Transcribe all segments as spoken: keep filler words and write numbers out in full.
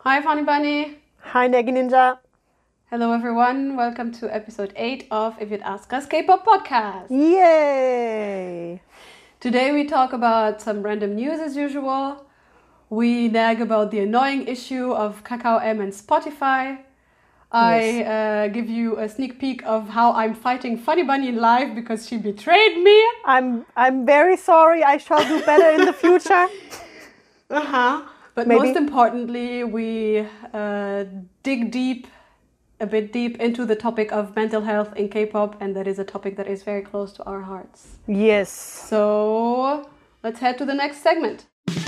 Hi, Funny Bunny. Hi, Negi Ninja. Hello, everyone. Welcome to episode eight of If You'd Ask Us K-Pop Podcast. Yay! Today we talk about some random news as usual. We nag about the annoying issue of Kakao M and Spotify. I Yes. uh, give you a sneak peek of how I'm fighting Funny Bunny in live because she betrayed me. I'm I'm very sorry. I shall do better in the future. Uh-huh. But Maybe. most importantly, we uh, dig deep, a bit deep into the topic of mental health in K-pop, and that is a topic that is very close to our hearts. Yes. So let's head to the next segment.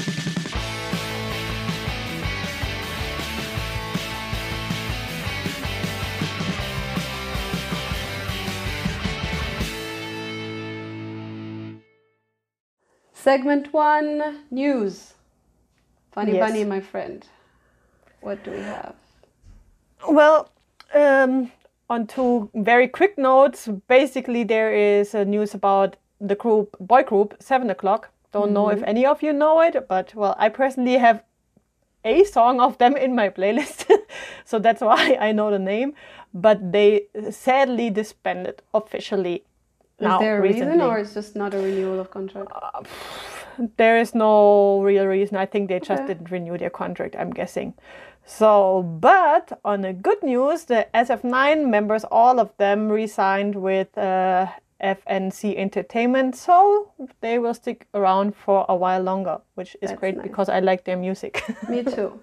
Segment one, news. Funny Yes. Bunny, my friend. What do we have? Well, um, on two very quick notes. Basically, there is uh, news about the group, boy group, Seven O'Clock. Don't know if any of you know it, but well, I personally have a song of them in my playlist, so that's why I know the name. But they sadly disbanded officially. Is now, there a reason, recently. or it's just not a renewal of contract? There is no real reason. I think they just Okay. didn't renew their contract, I'm guessing. So, but on the good news, the S F nine members, all of them resigned with uh, F N C Entertainment, so they will stick around for a while longer, which is That's great nice. because I like their music. Me too.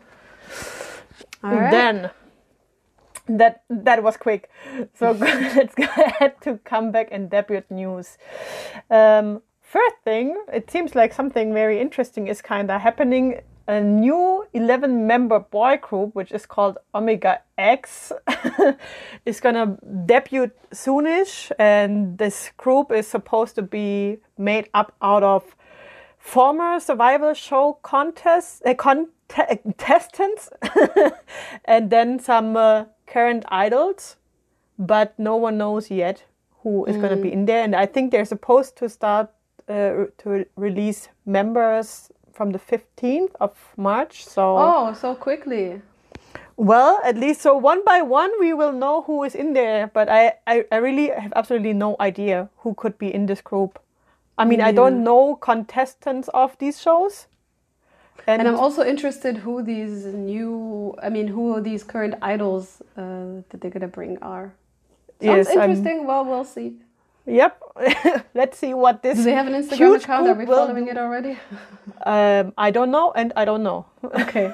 All right. Then, that that was quick. So let's go ahead to comeback and debut news. Um, first thing, it seems like something very interesting is kind of happening. A new eleven-member boy group, which is called Omega X, is gonna debut soonish, and this group is supposed to be made up out of former survival show contests, uh, contestants, and then some uh, current idols, but no one knows yet who is going to be in there. And I think they're supposed to start uh, to release members from the fifteenth of March. So, Oh, so quickly. well, at least so one by one we will know who is in there. But I, I, I really have absolutely no idea who could be in this group. I mean, I don't know contestants of these shows. And I'm also interested who these new, I mean, who these current idols uh, that they're gonna bring are. Sounds Yes, I'm- interesting. Well, we'll see. Yep. Let's see what this. Do they have an Instagram huge account? Are group we will following it already? Um, I don't know, and I don't know. Okay.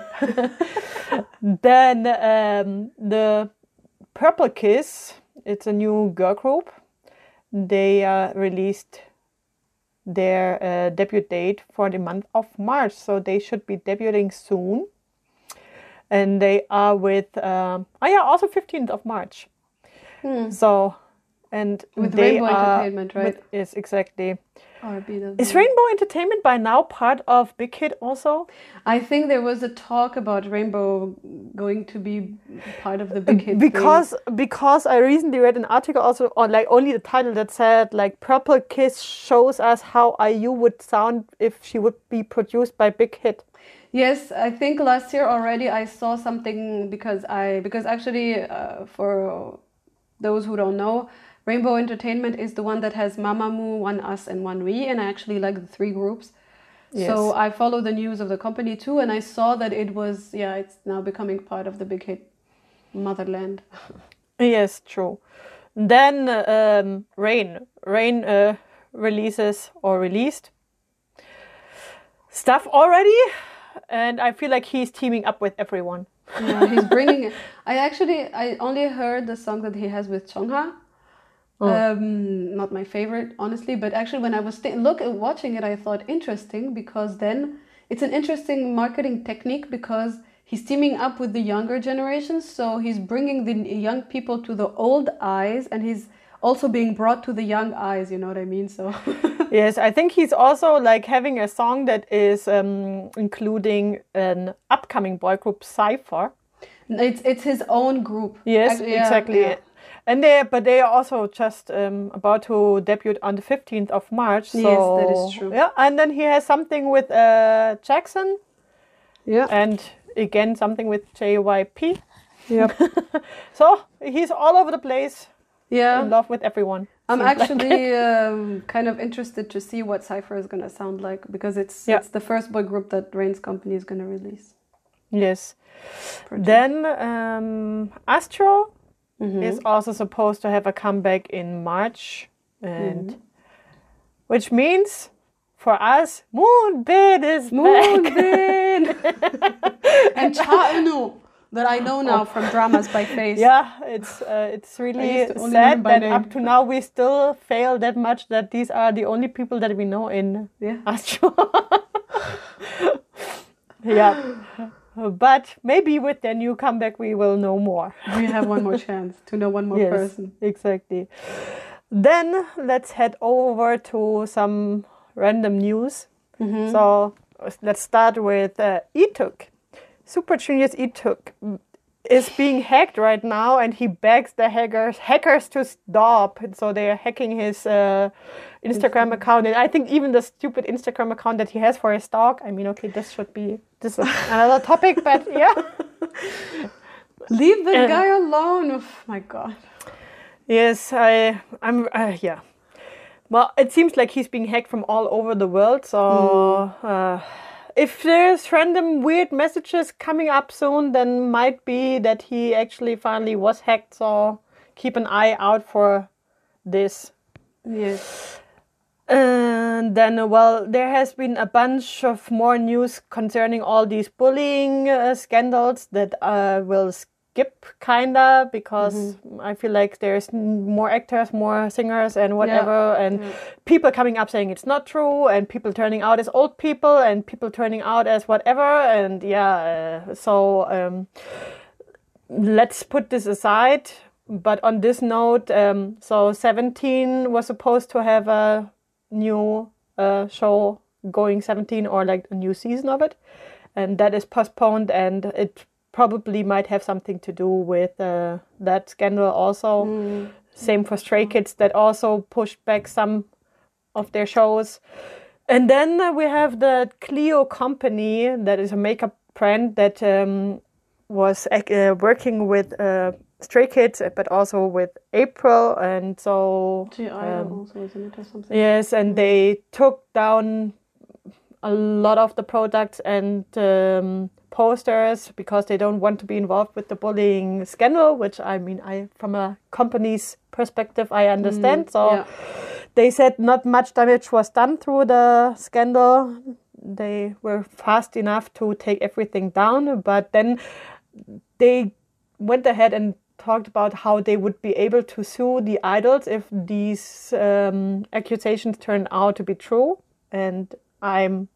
Then um, the Purple Kiss. It's a new girl group. They uh, released their uh, debut date for the month of March, so they should be debuting soon. And they are with um, oh yeah, also fifteenth of March. So, and With they Rainbow are Entertainment, right? with- yes, exactly. R B W. Is Rainbow Entertainment by now part of Big Hit also? I think there was a talk about Rainbow going to be part of the big hit thing. Because because I recently read an article also on like only the title that said like Purple Kiss shows us how I U would sound if she would be produced by Big Hit. Yes, I think last year already I saw something because I because actually uh, for those who don't know, Rainbow Entertainment is the one that has Mamamoo, One Us, and One We, and I actually like the three groups. So Yes. I follow the news of the company too, and I saw that it was yeah, it's now becoming part of the big hit motherland. Yes, true. Then um, Rain. Rain uh, releases or released stuff already, and I feel like he's teaming up with everyone. Yeah, he's bringing it. I actually I only heard the song that he has with Chungha. Um, not my favorite, honestly, but actually when I was th- look watching it, I thought interesting because then it's an interesting marketing technique because he's teaming up with the younger generations, so he's bringing the young people to the old eyes, and he's also being brought to the young eyes. You know what I mean? So Yes, I think he's also like having a song that is um, including an upcoming boy group, Cypher. it's it's his own group. Yes, Ac- yeah, exactly. yeah. And they, but they are also just um, about to debut on the fifteenth of March. So, Yes, that is true. Yeah, and then he has something with uh, Jackson, Yeah. and again something with J Y P. Yep. So he's all over the place. Yeah. In love with everyone. I'm Seems actually like. um, kind of interested to see what Cypher is going to sound like because it's Yeah. it's the first boy group that Rain's company is going to release. Yes. Project. Then um, Astro Mhm. is also supposed to have a comeback in March, and Mhm. which means for us, Moonbin is back. Moonbin and Cha Eun-woo that I know now from Dramas by Face. Yeah, it's uh, it's I really used to only know him sad by that name. up to now we still fail that much that these are the only people that we know in Yeah. Astro. Yeah. But maybe with their new comeback we will know more. We have one more chance to know one more Yes, person. exactly. Then let's head over to some random news. Mhm. So let's start with uh, Etuk. Super Junior's Etuk is being hacked right now, and he begs the hackers hackers to stop. And so they are hacking his uh, Instagram account, and I think even the stupid Instagram account that he has for his dog. I mean, okay, this should be this is another topic, but yeah. Leave the Uh, guy alone. Oh my God. Yes, I, I'm, uh, yeah. Well, it seems like he's being hacked from all over the world. So, uh, if there's random weird messages coming up soon, then might be that he actually finally was hacked. So, keep an eye out for this. Yes. And then, uh, well, there has been a bunch of more news concerning all these bullying uh, scandals that uh, will skip kinda because I feel like there's n- more actors, more singers, and whatever, and Yeah. people coming up saying it's not true, and people turning out as old people, and people turning out as whatever, and yeah, uh, so um, let's put this aside. But on this note, um, so seventeen was supposed to have a new uh, show going seventeen or like a new season of it, and that is postponed, and it probably might have something to do with uh, that scandal also. Mm. Same for Stray Kids that also pushed back some of their shows. And then uh, we have the Clio company that is a makeup brand that um, was uh, working with uh, Stray Kids, but also with April, and so G I um, also, isn't it, or something? yes, and they took down a lot of the products and um, posters because they don't want to be involved with the bullying scandal, which I mean, I from a company's perspective, I understand. Mm, so yeah. they said not much damage was done through the scandal. They were fast enough to take everything down, but then they went ahead and talked about how they would be able to sue the idols if these um, accusations turn out to be true. And I'm,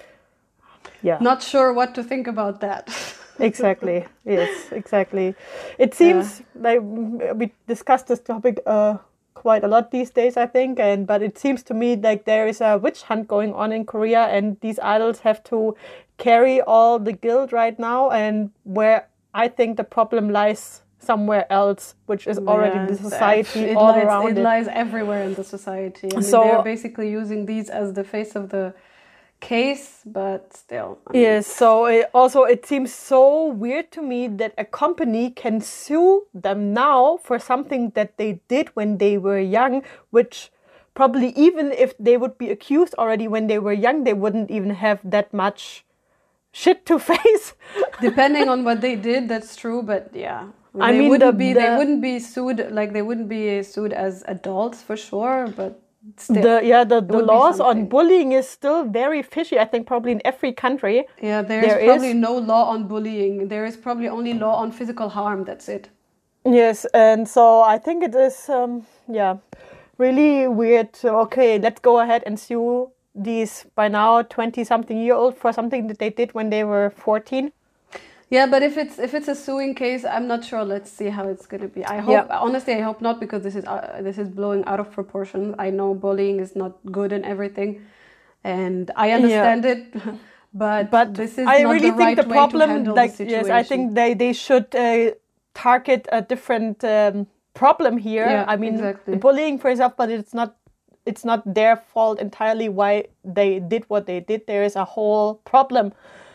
yeah. Not sure what to think about that. Exactly. Yes, exactly. It seems like we discussed this topic uh, quite a lot these days, I think. And but it seems to me like there is a witch hunt going on in Korea, and these idols have to carry all the guilt right now. And where I think the problem lies somewhere else, which is already Yeah, the it's- society it all lies, around it. it. lies everywhere in the society. I mean, So- they're basically using these as the face of the case, but still. I mean, Yes, so it also it seems so weird to me that a company can sue them now for something that they did when they were young, which probably even if they would be accused already when they were young, they wouldn't even have that much shit to face. Depending on what they did, that's true. But yeah, I they mean, wouldn't the- be. They the- wouldn't be sued. Like they wouldn't be sued as adults for sure. But still, The yeah, the, the would be laws on something. bullying is still very fishy, I think probably in every country. yeah, there's there probably is- no law on bullying. There is probably only law on physical harm. That's it. Yes, and so I think it is, um, yeah, really weird. So, okay, let's go ahead and sue these by now twenty-something year old for something that they did when they were fourteen. Yeah, but if it's if it's a suing case, I'm not sure. Let's see how it's gonna be. I hope Yeah. honestly, I hope not, because this is uh, this is blowing out of proportion. I know bullying is not good and everything, and I understand it, but But this is I not really the think right the way to problem, handle like, the yes, I situation. think they, they should uh, target a different um, problem here. Yeah, I mean, exactly. the bullying, for example, but it's not it's not their fault entirely why they did what they did. There is a whole problem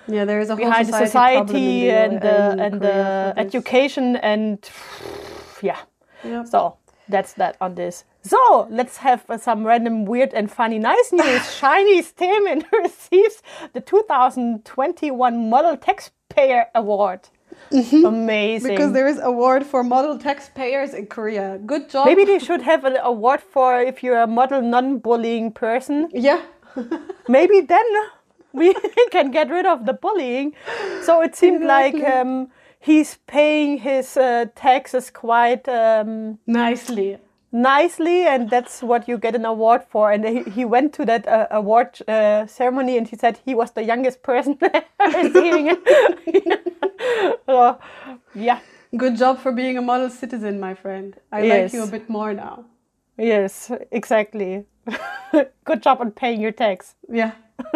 Yeah, there is a whole behind the society, problem in society the- and the in and Korea the for this. education and yeah. Yep. So that's that on this. So let's have uh, some random weird and funny nice news. Chinese Taemin receives the two thousand twenty-one Model Taxpayer Award. Amazing. Because there is award for model taxpayers in Korea. Good job. Maybe they should have an award for if you're a model non-bullying person. Yeah. Maybe then we can get rid of the bullying. So it seemed like Exactly. um, he's paying his uh, taxes quite um, Nicely. nicely, and that's what you get an award for. And he, he went to that uh, award uh, ceremony, and he said he was the youngest person receiving it. So, yeah, Good job for being a model citizen, my friend. I Yes. like you a bit more now. yes, exactly. Good job on paying your tax. Yeah.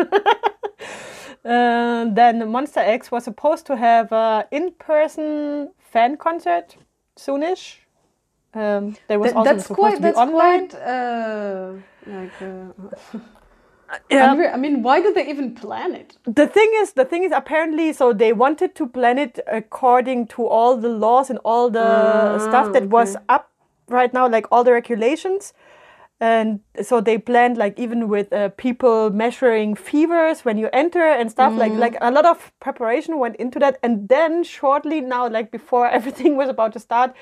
Uh, then Monster X was supposed to have an in-person fan concert soonish. Um, there was Th- also that's supposed quite. to be That's online. quite. Uh, like. Uh, Yeah. unreal. I mean, why did they even plan it? The thing is, the thing is, apparently, so they wanted to plan it according to all the laws and all the Ah, stuff that was okay. up right now, like all the regulations. And so they planned, like even with uh, people measuring fevers when you enter and stuff. Like like a lot of preparation went into that. And then shortly now, like before everything was about to start,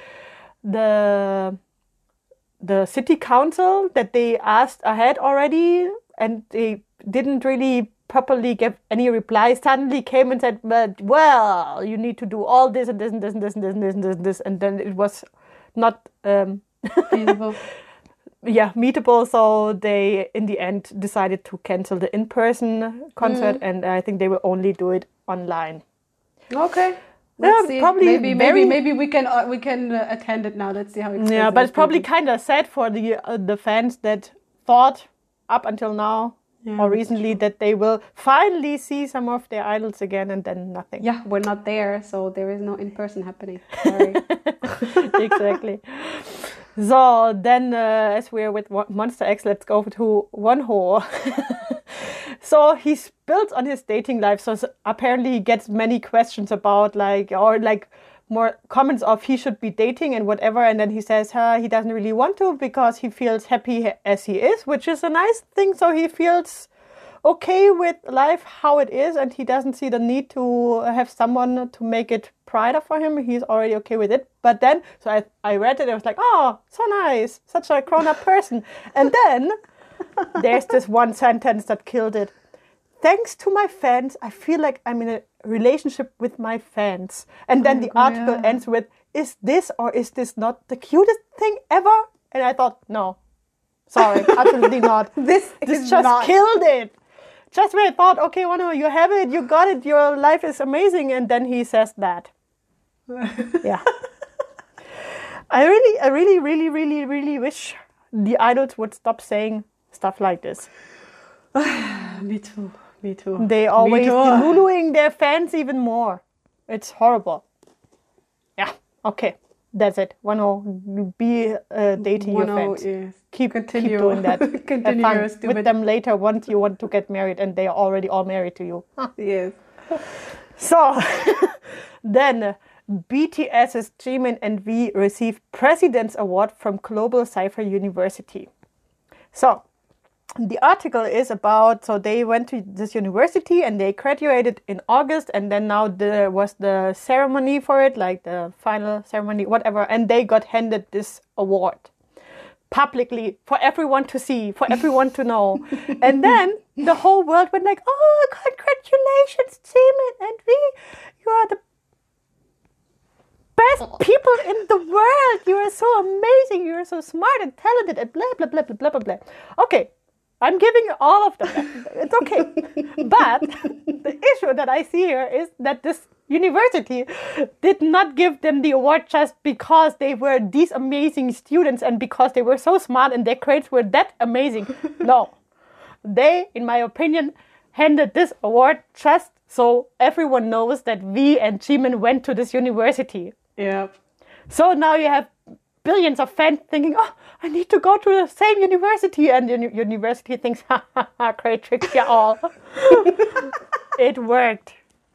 the the city council that they asked ahead already, and they didn't really properly give any replies, suddenly came and said, but well, you need to do all this and this and this and this and this and this and this and this, and then it was not um Feasible. yeah meetable, so they in the end decided to cancel the in-person concert, and I think they will only do it online. Okay. Yeah, Let's see. probably maybe very- maybe maybe we can uh, we can uh, attend it now. Let's see how expensive Yeah, but it's probably gonna kind of sad for the uh, the fans that thought up until now Yeah, or that's recently that they will finally see some of their idols again, and then nothing. be. Yeah, we're not there, so there is no in person happening. Sorry. Exactly. So then, uh, as we're with Mo- Monster X, let's go to Wonho. So he's built on his dating life. So s- apparently he gets many questions about like, or like more comments of he should be dating and whatever. And then he says uh, he doesn't really want to because he feels happy h- as he is, which is a nice thing. So he feels okay with life how it is, and he doesn't see the need to have someone to make it brighter for him. He's already okay with it. But then, so I, I read it, I was like, oh, so nice, such a grown-up person. And then there's this one sentence that killed it. Thanks to my fans, I feel like I'm in a relationship with my fans. And then the Oh, article yeah. ends with, is this or is this not the cutest thing ever? And I thought, no, sorry, absolutely not. This This is just not. killed it. Just when I thought, okay, Wano, you have it, you got it, your life is amazing, and then he says that. Yeah. I really, I really, really, really, really wish the idols would stop saying stuff like this. Me too. Me too. They always too. deluluing their fans even more. It's horrible. Yeah. Okay. That's it. Wano, be uh, dating your Wano, fans. yes. Keep, Continue. keep doing that. Have Continue fun your with stupid- them later once you want to get married and they are already all married to you. Yes. So, then BTS's Jimin and V received President's Award from Global Cypher University. So, the article is about, so they went to this university and they graduated in August, and then now there was the ceremony for it, like the final ceremony, whatever, and they got handed this award publicly for everyone to see, for everyone to know. And then the whole world went like, oh, congratulations, Jimin and V, you are the best people in the world. You are so amazing. You are so smart and talented and blah, blah, blah, blah, blah, blah, blah. Okay, I'm giving all of them that. It's okay. But the issue that I see here is that this university did not give them the award just because they were these amazing students and because they were so smart and their grades were that amazing. No. They, in my opinion, handed this award just so everyone knows that V and Jimin went to this university. Yeah. So now you have billions of fans thinking, oh, I need to go to the same university. And the uni- university thinks, ha ha ha, great trick, you all. It worked.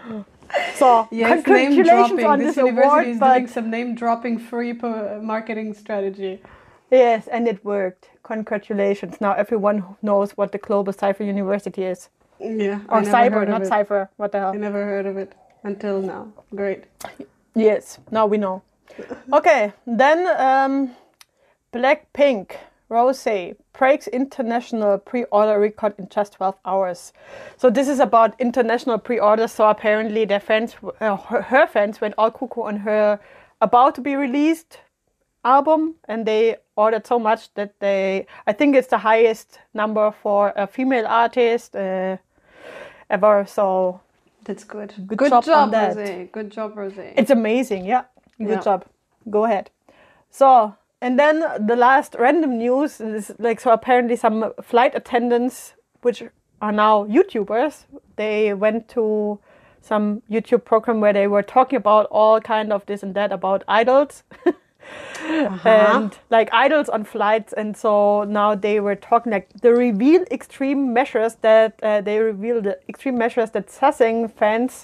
So Yes, name congratulations dropping. on This, this university award, is but doing some name dropping free po- marketing strategy. yes, and it worked. Congratulations. Now everyone knows what the Global Cypher University is. Yeah, Or I never Cyber, heard of not it. Cypher. What the I hell? never heard of it until now. Great. Yes, now we know. Okay, then um, Blackpink Rosé breaks international pre-order record in just twelve hours. So this is about international pre-orders. So apparently their fans, uh, her, her fans went all cuckoo on her about to be released album, and they ordered so much that they, I think it's the highest number for a female artist uh, ever. So That's good. Good Good job job, on that. Rosé. Good job, Rosé. it's amazing. Yeah, good Yeah. job. Go ahead. So, and then the last random news is like, so apparently some flight attendants, which are now YouTubers, they went to some YouTube program where they were talking about all kind of this and that about idols. And like idols on flights, and so now they were talking like the reveal extreme measures that uh, they reveal the extreme measures that Sassing fans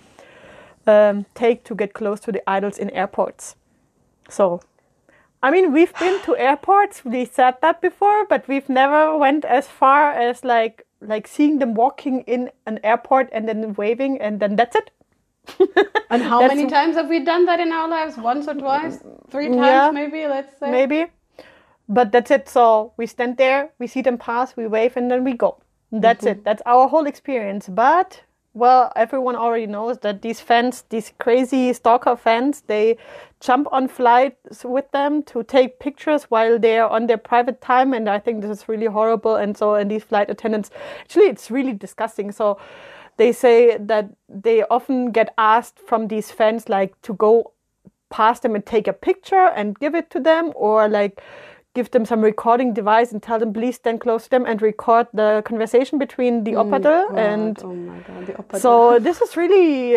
um, take to get close to the idols in airports. So, I mean, we've been to airports. We said that before, but we've never went as far as like like seeing them walking in an airport and then waving, and then that's it. And how That's- many times have we done that in our lives? Once or twice? Three times, Yeah. maybe, let's say? Maybe, but that's it. So we stand there, we see them pass, we wave, and then we go. That's it. That's our whole experience. But well, everyone already knows that these fans, these crazy stalker fans, they jump on flights with them to take pictures while they're on their private time, and I think this is really horrible. And so, and these flight attendants, actually, it's really disgusting. So they say that they often get asked from these fans like to go past them and take a picture and give it to them, or like give them some recording device and tell them please stand close to them and record the conversation between the oppadel. God, And oh my god, the oppadel. so this is really,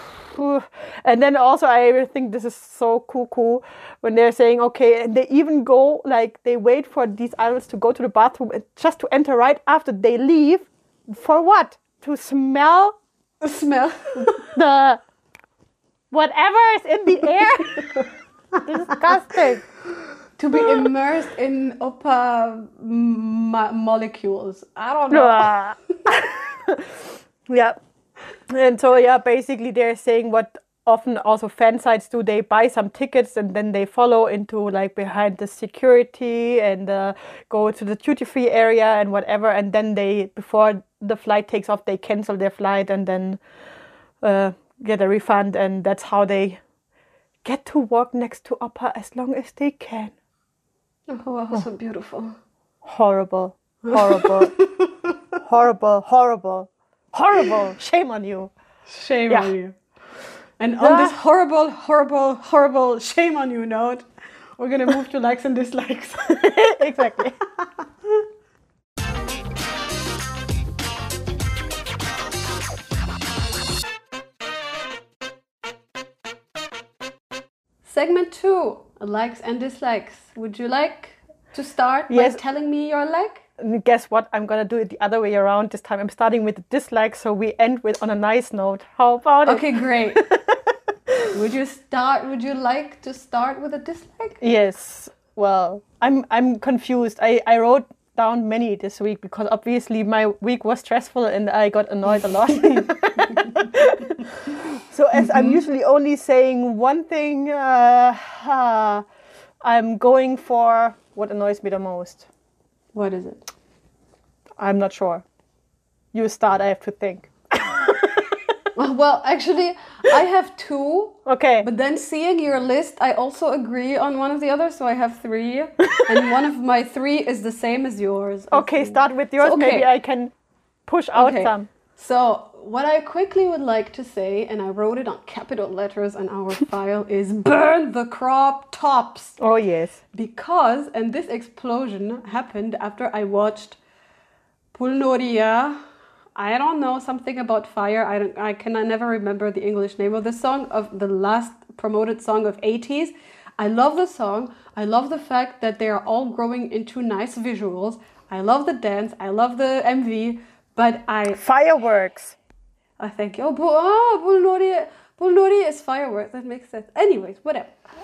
and then also I think this is so cool, cool when they're saying okay, and they even go like they wait for these idols to go to the bathroom and just to enter right after they leave. For what? To smell smell. the whatever is in the air. Disgusting. To be immersed in oppa mo- molecules. I don't know. Yeah. And so yeah, basically they're saying what often also fan sites do. They buy some tickets and then they follow into like behind the security and uh, go to the duty free area and whatever, and then they, before the flight takes off, they cancel their flight and then uh, get a refund, and that's how they get to walk next to Oppa as long as they can. Oh, wow, so beautiful. Horrible, horrible, horrible, horrible, horrible. Shame on you. Shame Yeah. on you. And on Yeah. this horrible, horrible, horrible shame on you note, we're gonna move to likes and dislikes. Exactly. Segment two, likes and dislikes. Would you like to start Yes. by telling me your like? And guess what? I'm gonna do it the other way around this time. I'm starting with the dislike, so we end with on a nice note. How about it? Okay, great. Would you start? Would you like to start with a dislike? Yes. Well, I'm I'm confused. I, I wrote down many this week because obviously my week was stressful and I got annoyed a lot. So as I'm usually only saying one thing, uh, uh, I'm going for what annoys me the most. What is it? I'm not sure. You start. I have to think. Well, actually, I have two. Okay. But then seeing your list, I also agree on one of the others, so I have three. And one of my three is the same as yours. I Okay, think. start with yours. So, okay. Maybe I can push out Okay. some. So, what I quickly would like to say, and I wrote it on capital letters on our file, is burn the crop tops. Oh, yes. Because, and this explosion happened after I watched Pulnoria. I don't know, something about fire. I don't. I can I never remember the English name of the song, of the last promoted song of eighties. I love the song. I love the fact that they are all growing into nice visuals. I love the dance. I love the M V. But I Fireworks. I think, oh, bu- oh Bulnori, Bulnori is fireworks. That makes sense. Anyways, whatever.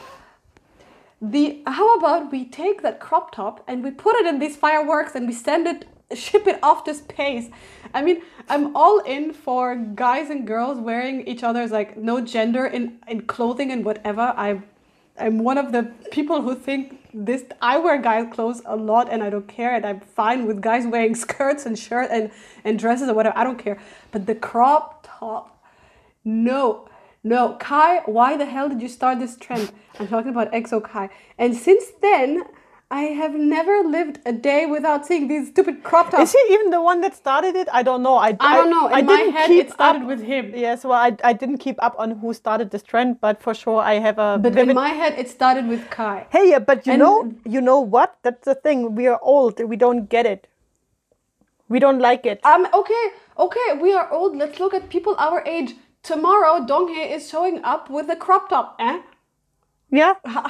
The how about we take that crop top and we put it in these fireworks and we send it, ship it off to space. I mean, I'm all in for guys and girls wearing each other's, like, no gender in, in clothing and whatever. I, I'm one of the people who think this. I wear guys' clothes a lot and I don't care, and I'm fine with guys wearing skirts and shirt and, and dresses or whatever. I don't care. But the crop top, no. No, Kai, why the hell did you start this trend? I'm talking about X O Kai. And since then, I have never lived a day without seeing these stupid crop tops. Is he even the one that started it? I don't know. I, I don't know. In I my didn't head, keep it started up. with him. Yes, well, I, I didn't keep up on who started this trend, but for sure I have a. But vivid... in my head, it started with Kai. Hey, yeah, but you And- know, you know what? That's the thing. We are old. We don't get it. We don't like it. Um. Okay. Okay. We are old. Let's look at people our age. Tomorrow, Donghae is showing up with a crop top. Eh? Yeah.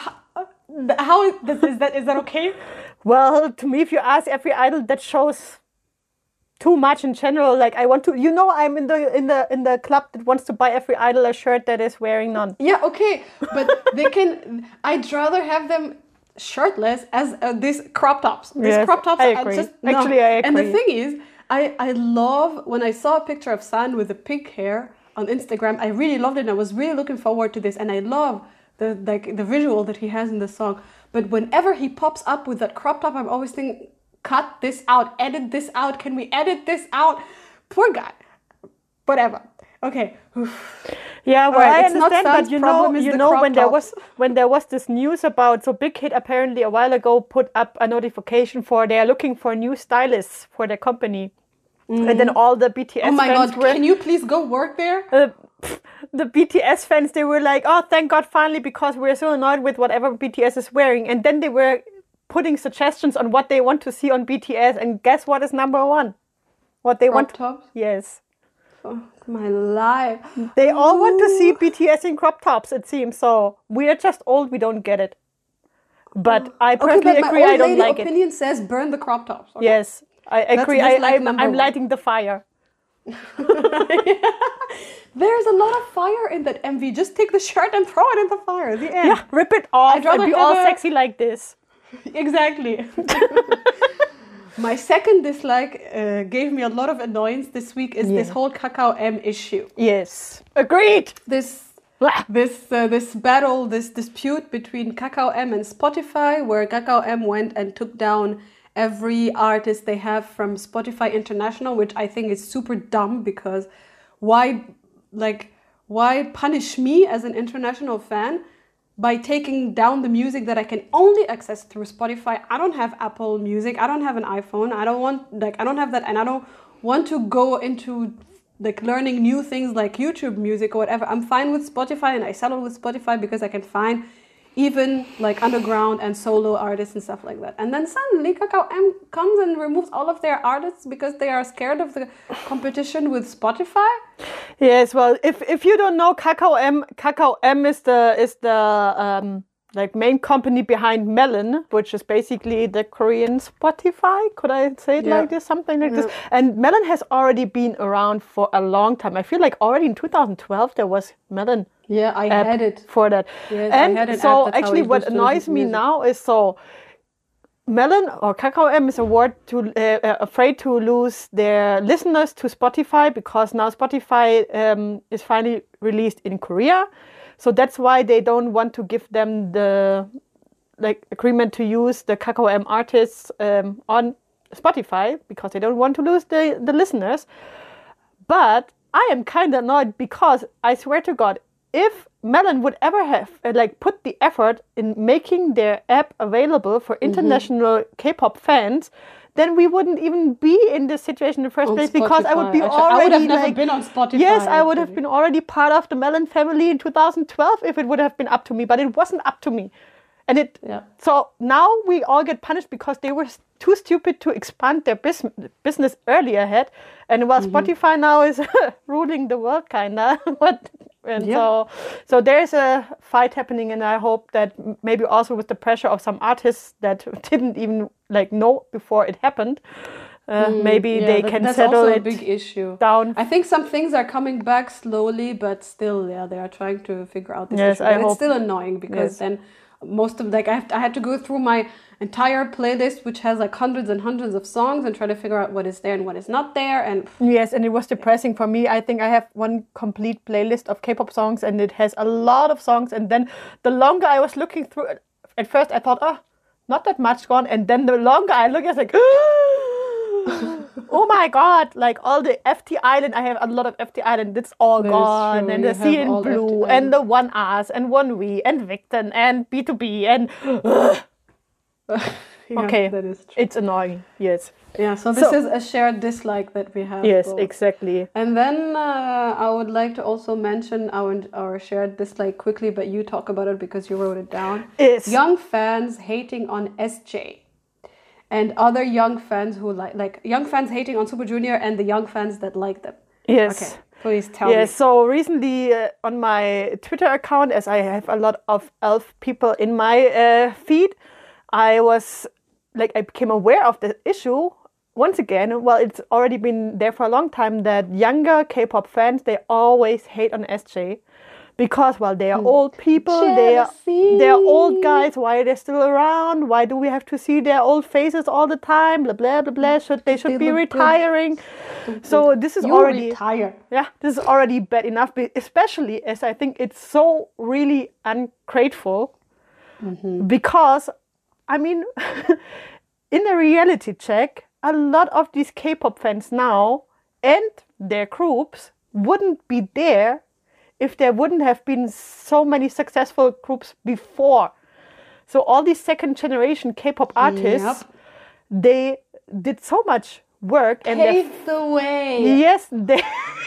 How is, is that? Is that okay? Well, to me, if you ask every idol, that shows too much in general. Like I want to, you know, I'm in the in the in the club that wants to buy every idol a shirt that is wearing none. Yeah. Okay. But they can. I'd rather have them shirtless as uh, these crop tops. These Yes, crop tops I are agree. just no. Actually, I And the agree. thing is, I I love when I saw a picture of San with the pink hair on Instagram. I really loved it, and I was really looking forward to this. And I love the like the visual that he has in the song. But whenever he pops up with that crop top, I'm always thinking, cut this out, edit this out. Can we edit this out? Poor guy. Whatever. Okay. Yeah, well, Alright, I it's not understand, San's but you know, problem, it's you the know crop when there top. was when there was this news about so Big Hit apparently a while ago put up a notification for they are looking for new stylists for their company, and then all the B T S Oh my fans God! were Can you please go work there? uh, pff, the B T S fans they were like, oh, thank God finally, because we're so annoyed with whatever B T S is wearing, and then they were putting suggestions on what they want to see on B T S, and guess what is number one? What they want? Crop tops. Yes. Oh, my life. They all want to see B T S in crop tops, it seems. So we are just old, we don't get it. But I Okay, personally but agree, my old I don't lady like it. opinion says burn the crop tops. Okay? Yes, I agree. that's I, like I'm, number I'm one. lighting the fire. There's a lot of fire in that M V. Just take the shirt and throw it in the fire. The end. Yeah, rip it off I'd rather and be have all a- sexy like this. Exactly. My second dislike uh, gave me a lot of annoyance this week is this Yeah. whole Kakao M issue. Yes, agreed. This Blah. this uh, this battle, this dispute between Kakao M and Spotify, where Kakao M went and took down every artist they have from Spotify International, which I think is super dumb because why, like, why punish me as an international fan by taking down the music that I can only access through Spotify? I don't have Apple Music. I don't have an iPhone. I don't want, like, I don't have that, and I don't want to go into like learning new things like YouTube Music or whatever. I'm fine with Spotify, and I settle with Spotify because I can find even like underground and solo artists and stuff like that. And then suddenly Kakao M comes and removes all of their artists because they are scared of the competition with Spotify. Yes, well, if if you don't know, Kakao M, Kakao M is the is the um like main company behind Melon, which is basically the Korean Spotify. Could I say it Yeah. like this, something like this? And Melon has already been around for a long time. I feel like already in two thousand twelve there was Melon Yeah, I app had it. for that. Yes, I and had an so app, that's how actually, I what used to annoys listen to me music. now is so. Melon or Kakao M is award to uh, uh, afraid to lose their listeners to Spotify because now Spotify um, is finally released in Korea, so that's why they don't want to give them the like agreement to use the Kakao M artists um, on Spotify because they don't want to lose the the listeners. But I am kind of annoyed because I swear to God, if Melon would ever have uh, like put the effort in making their app available for international K-pop fans, then we wouldn't even be in this situation in the first On place because I would be Spotify. Actually, already I would have never like, been on Spotify. yes, I would have actually. been already part of the Melon family in two thousand twelve if it would have been up to me, but it wasn't up to me. And it Yeah. so now we all get punished because they were s- too stupid to expand their bus- business earlier ahead, and while Spotify now is ruling the world, kinda. But and Yeah. so so there's a fight happening, and I hope that m- maybe also with the pressure of some artists that didn't even like know before it happened, Uh, mm, maybe yeah, they that, can that's settle also it a big issue. down. I think some things are coming back slowly, but still, yeah, they are trying to figure out this yes, issue. I But hope. it's still annoying because yes. then most of like I, have to, I had to go through my entire playlist, which has like hundreds and hundreds of songs, and try to figure out what is there and what is not there. And yes, and it was depressing for me. I think I have one complete playlist of K-pop songs, and it has a lot of songs. And then the longer I was looking through it, at first I thought, oh, not that much gone. And then the longer I look, I was like, oh my god! Like all the F T Island, I have a lot of F T Island. It's all That is gone, true. and You the Sea have in all Blue, F T and the One Us, and One We, and Victon, and B two B, and yeah, okay, that is true. it's annoying. Yes. Yeah, so this So- is a shared dislike that we have. Yes, both. exactly. And then uh, I would like to also mention our our shared dislike quickly, but you talk about it because you wrote it down. Yes. Young fans hating on S J, and other young fans who like like young fans hating on Super Junior, and the young fans that like them. Yes. Okay, please tell Yes, me. so recently uh, on my Twitter account, as I have a lot of elf people in my uh, feed, I was like, I became aware of the issue once again. Well, it's already been there for a long time that younger K-pop fans, they always hate on S J because, well, they are old people, they are, Jealousy. they are old guys, why are they still around? Why do we have to see their old faces all the time? Blah, blah, blah, blah. Should, they should They be look good. retiring. So this is You already... retire. Yeah, this is already bad enough, be- especially as I think it's so really ungrateful because, I mean, in a reality check, a lot of these K-pop fans now and their groups wouldn't be there if there wouldn't have been so many successful groups before. So all these second generation K-pop artists, Yep. they did so much work and their Pave the way. Yes, they,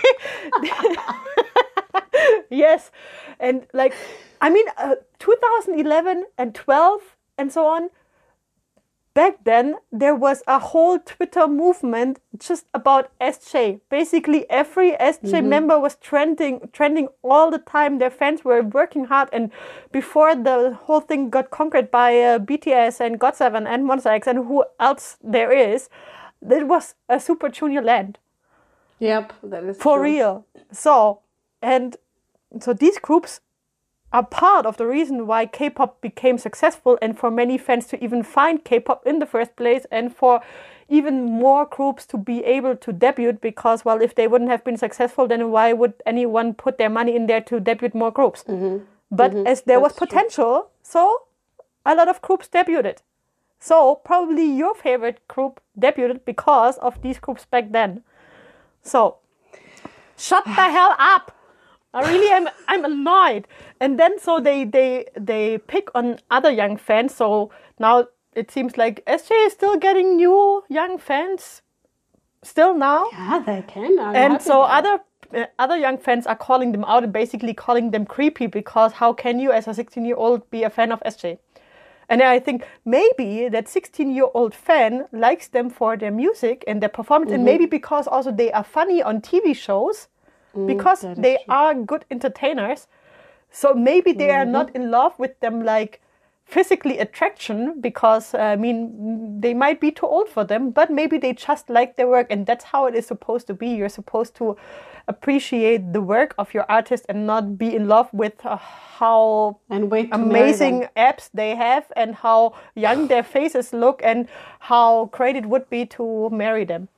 yes, and like, I mean, uh, two thousand eleven and twelve and so on. Back then, there was a whole Twitter movement just about S J. Basically, every S J Mm-hmm. member was trending, trending all the time. Their fans were working hard, and before the whole thing got conquered by uh, B T S and got seven and Monsta X and who else there is, it was a Super Junior land. Yep, that is For true. real. So, and so these groups are part of the reason why K-pop became successful, and for many fans to even find K-pop in the first place, and for even more groups to be able to debut, because, well, if they wouldn't have been successful, then why would anyone put their money in there to debut more groups? Mm-hmm. But Mhm, as there was that's true. potential, so a lot of groups debuted. So probably your favorite group debuted because of these groups back then. So shut the hell up. I really am I'm annoyed. And then so they they they pick on other young fans. So now it seems like S J is still getting new young fans still now. Yeah, they can. I'm And happy so about it. other uh, other young fans are calling them out and basically calling them creepy, because how can you as a sixteen-year-old be a fan of S J? And I think maybe that sixteen-year-old fan likes them for their music and their performance, and maybe because also they are funny on T V shows, because that is they true. are good entertainers. So maybe they are not in love with them like physically attraction, because uh, I mean they might be too old for them, but maybe they just like their work, and that's how it is supposed to be. You're supposed to appreciate the work of your artist and not be in love with uh, how and wait to amazing marry them. abs they have and how young their faces look and how great it would be to marry them.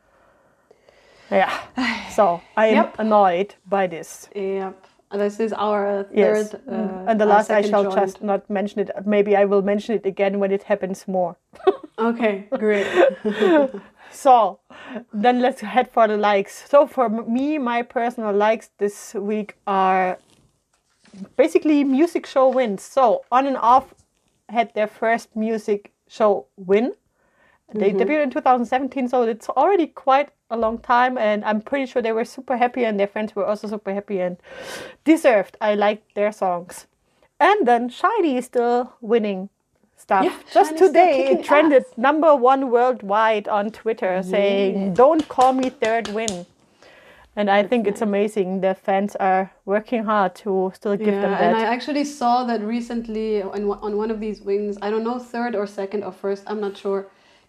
Yeah, so I am Yep. annoyed by this. Yep. This is our third. Yes, Uh, and the our last I second shall joint. just not mention it. Maybe I will mention it again when it happens more. Okay, great. So, then let's head for the likes. So for m- me, my personal likes this week are basically music show wins. So On and Off had their first music show win. They debuted in two thousand seventeen, so it's already quite a long time, and I'm pretty sure they were super happy, and their fans were also super happy and deserved. I liked their songs. And then Shiny is still winning stuff. Yeah, Just Shiny's still today, kicking it trended ass. number one worldwide on Twitter, saying, "Don't call me third win." And I think it's amazing. The fans are working hard to still give Yeah, them and I that. actually saw that recently on, one- on one of these wings. I don't know, third or second or first, I'm not sure.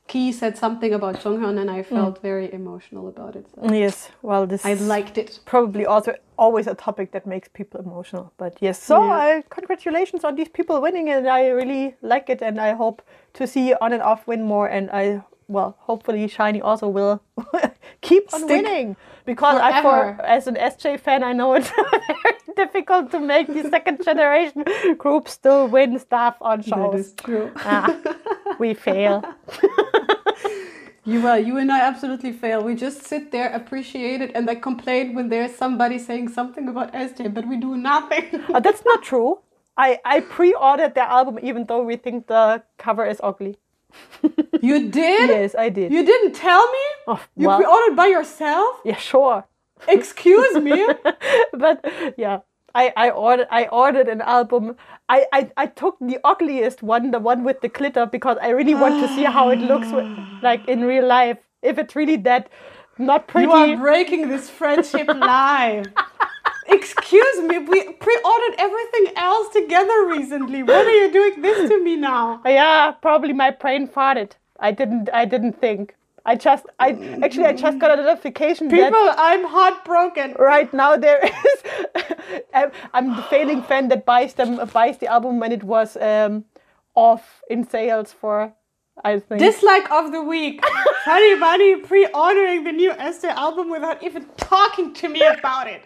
Key said something about Jonghyun, and I felt mm. very emotional about it. So. Yes, well, this I liked it. Probably also always a topic that makes people emotional. But yes, so yeah. uh, congratulations on these people winning, and I really like it, and I hope to see On and Off win more, and I well, hopefully SHINee also will keep on Stick winning. Because I, for, as an S J fan, I know it's very difficult to make the second generation group still win stuff on shows. That is true. Ah, we fail. You well, you and I absolutely fail. We just sit there, appreciate it, and like complain when there's somebody saying something about S J, but we do nothing. Oh, that's not true. I, I pre-ordered their album even though we think the cover is ugly. You did? Yes, I did. You didn't tell me? Oh, you well, pre-ordered by yourself? Yeah, sure. Excuse me? But yeah, I, I ordered I ordered an album. I, I, I took the ugliest one, the one with the glitter, because I really want to see how it looks with, like in real life. If it's really that not pretty. You are breaking this friendship live. Excuse me, we pre-ordered everything else together recently. What are you doing this to me now? Yeah, probably my brain farted. I didn't I didn't think. I just I actually I just got a notification. People, that I'm heartbroken. Right now there is I'm the failing fan that buys them buys the album when it was um, off in sales for I think. Dislike of the week. Funny Bunny pre-ordering the new S J album without even talking to me about it.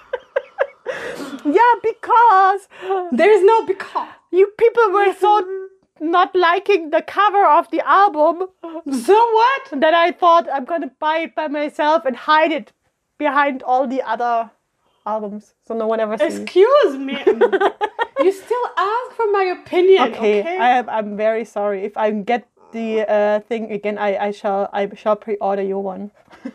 Yeah, because there's no because. You people were so not liking the cover of the album. So what? That I thought I'm gonna buy it by myself and hide it behind all the other albums, so no one ever sees. Excuse me. You still ask for my opinion. Okay, okay? I am. I'm very sorry. If I get the uh, thing again, I, I shall. I shall pre-order your one.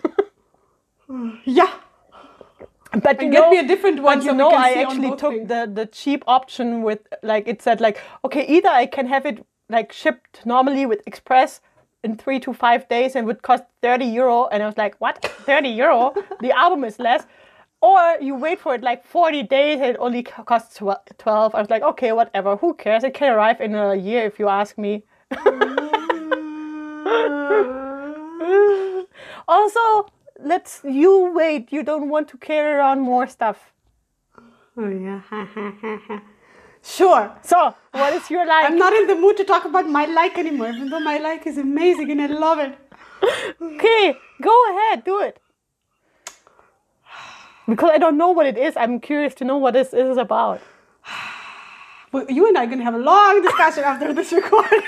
Yeah. But you get know, me a different one. But so you know, we can I see actually took things. the, the cheap option with like it said like okay, either I can have it like shipped normally with express in three to five days and would cost thirty euro, and I was like, what? thirty euro? The album is less. Or you wait for it like forty days and it only costs twelve. I was like, okay, whatever. Who cares? It can arrive in a year if you ask me. Also, let's you wait. You don't want to carry around more stuff. Oh yeah. Sure. So, what is your like? I'm not in the mood to talk about my like anymore, even though my like is amazing and I love it. Okay, go ahead, do it. Because I don't know what it is. I'm curious to know what this is about. Well, you and I are going to have a long discussion after this recording.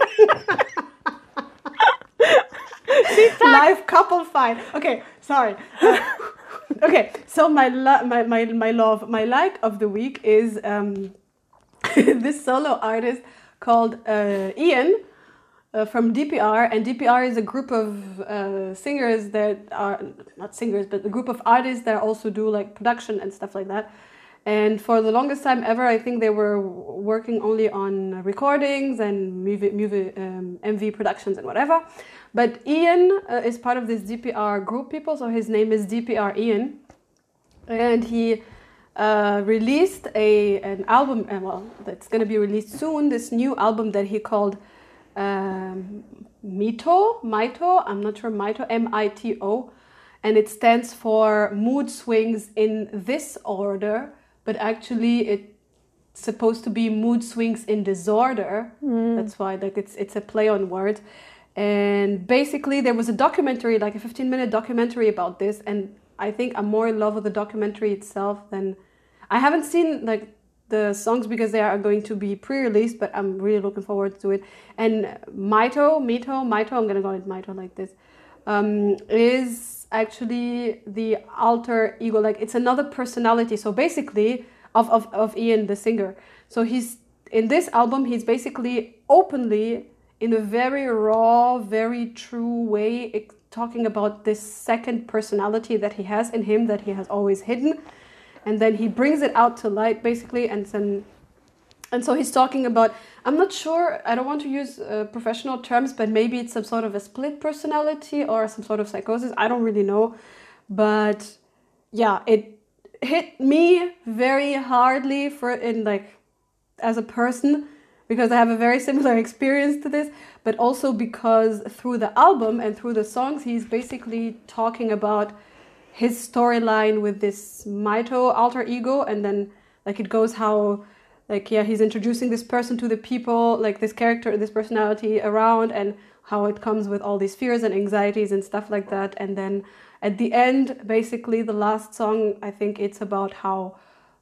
Live couple fight. Okay, sorry. Uh, okay, so my, lo- my my my love, my like of the week is um, this solo artist called uh, Ian uh, from D P R, and D P R is a group of uh, singers that are not singers, but a group of artists that also do like production and stuff like that. And for the longest time ever, I think they were working only on recordings and movie, movie um, M V productions and whatever. But Ian uh, is part of this D P R group people, so his name is D P R Ian. And he uh, released a an album, uh, well, that's going to be released soon, this new album that he called um, Mito, Mito, I'm not sure, Mito, M I T O. And it stands for Mood Swings in This Order, but actually it's supposed to be Mood Swings in Disorder. Mm. That's why like it's it's a play on words. And basically there was a documentary, like a fifteen minute documentary about this, and I think I'm more in love with the documentary itself than... I haven't seen like the songs because they are going to be pre-released, but I'm really looking forward to it. And Mito, Mito, Mito, I'm gonna call it Mito like this, um, is actually the alter ego, like it's another personality, so basically of, of, of Ian, the singer. So he's, in this album, he's basically openly, in a very raw, very true way, talking about this second personality that he has in him that he has always hidden. And then he brings it out to light, basically, and then, and so he's talking about, I'm not sure, I don't want to use uh, professional terms, but maybe it's some sort of a split personality or some sort of psychosis, I don't really know. But yeah, it hit me very hardly for in like, as a person, because I have a very similar experience to this, but also because through the album and through the songs, he's basically talking about his storyline with this Maito alter ego, and then like it goes how like yeah he's introducing this person to the people, like this character, this personality around, and how it comes with all these fears and anxieties and stuff like that. And then at the end, basically the last song, I think it's about how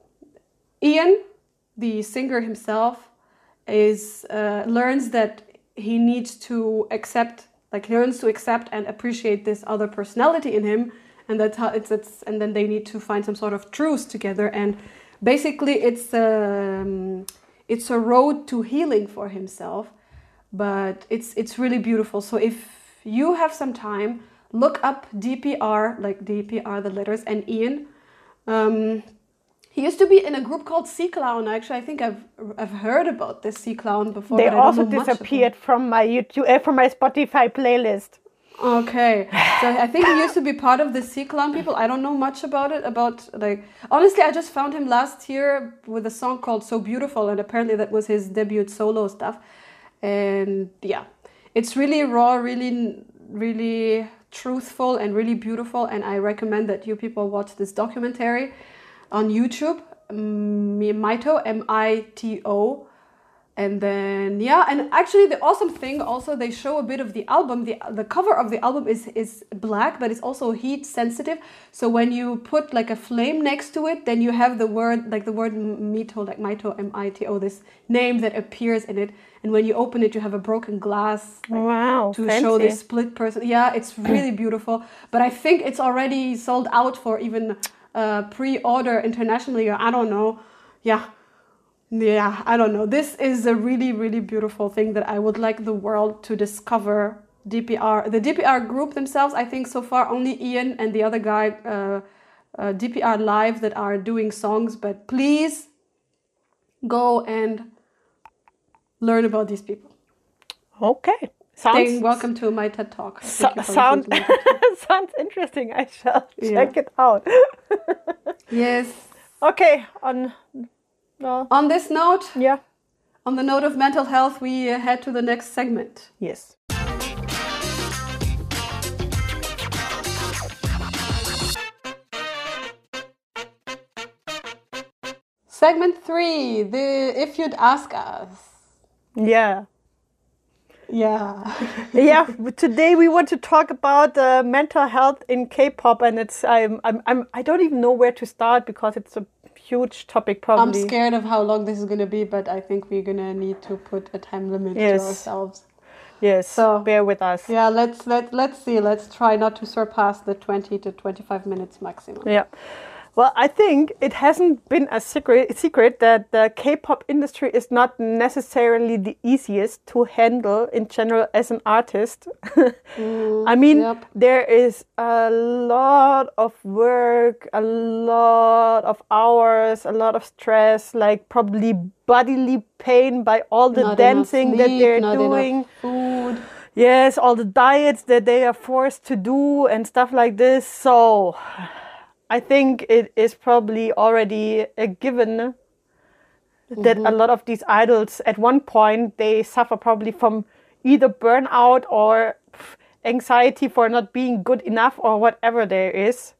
Ian, the singer himself, is uh, learns that he needs to accept, like learns to accept and appreciate this other personality in him, and that's how it's, it's and then they need to find some sort of truce together. And basically, it's um, it's a road to healing for himself, but it's it's really beautiful. So if you have some time, look up D P R, like D P R, the letters, and Ian. Um, he used to be in a group called Sea Clown. Actually, I think I've I've heard about this Sea Clown before. They but I don't also know much disappeared about- from my YouTube, uh, from my Spotify playlist. Okay, so I think he used to be part of the Sea Clown people. I don't know much about it. About like honestly, I just found him last year with a song called "So Beautiful," and apparently that was his debut solo stuff. And yeah, it's really raw, really, really truthful, and really beautiful. And I recommend that you people watch this documentary on YouTube, um, Maito, M I T O. And then, yeah, and actually the awesome thing also, they show a bit of the album. The the cover of the album is, is black, but it's also heat sensitive. So when you put like a flame next to it, then you have the word, like the word Mito, like Maito, M I T O, this name that appears in it. And when you open it, you have a broken glass. Like, Wow, to fancy. show this split person. Yeah, it's really beautiful. But I think it's already sold out for even uh, pre-order internationally, or I don't know. Yeah. Yeah, I don't know. This is a really, really beautiful thing that I would like the world to discover. D P R, the D P R group themselves, I think so far only Ian and the other guy, uh, uh, D P R Live, that are doing songs. But please go and learn about these people. Okay. Sounds, Saying welcome to my TED Talk. so, Thank you for sound, listening to my TED Talk. sounds interesting. I shall Yeah. check it out. Yes. Okay. On. No. On this note, Yeah. on the note of mental health, we uh, head to the next segment. Yes. Segment three, the If You'd Ask Us. Yeah. Yeah. Yeah. Today we want to talk about uh, mental health in K-pop, and it's I'm I'm I'm I don't even know where to start because it's a huge topic. Probably. I'm scared of how long this is going to be, but I think we're going to need to put a time limit Yes. to ourselves. Yes. So- bear with us. Yeah, let's let let's see. Let's try not to surpass the twenty to twenty-five minutes maximum. Yeah. Well, I think it hasn't been a secret secret that the K-pop industry is not necessarily the easiest to handle in general as an artist. I mean, yep. there is a lot of work, a lot of hours, a lot of stress, like probably bodily pain by all the Not enough dancing that sleep, they're not doing. enough food. Yes, all the diets that they are forced to do and stuff like this. So I think it is probably already a given that a lot of these idols at one point they suffer probably from either burnout or anxiety for not being good enough or whatever there is.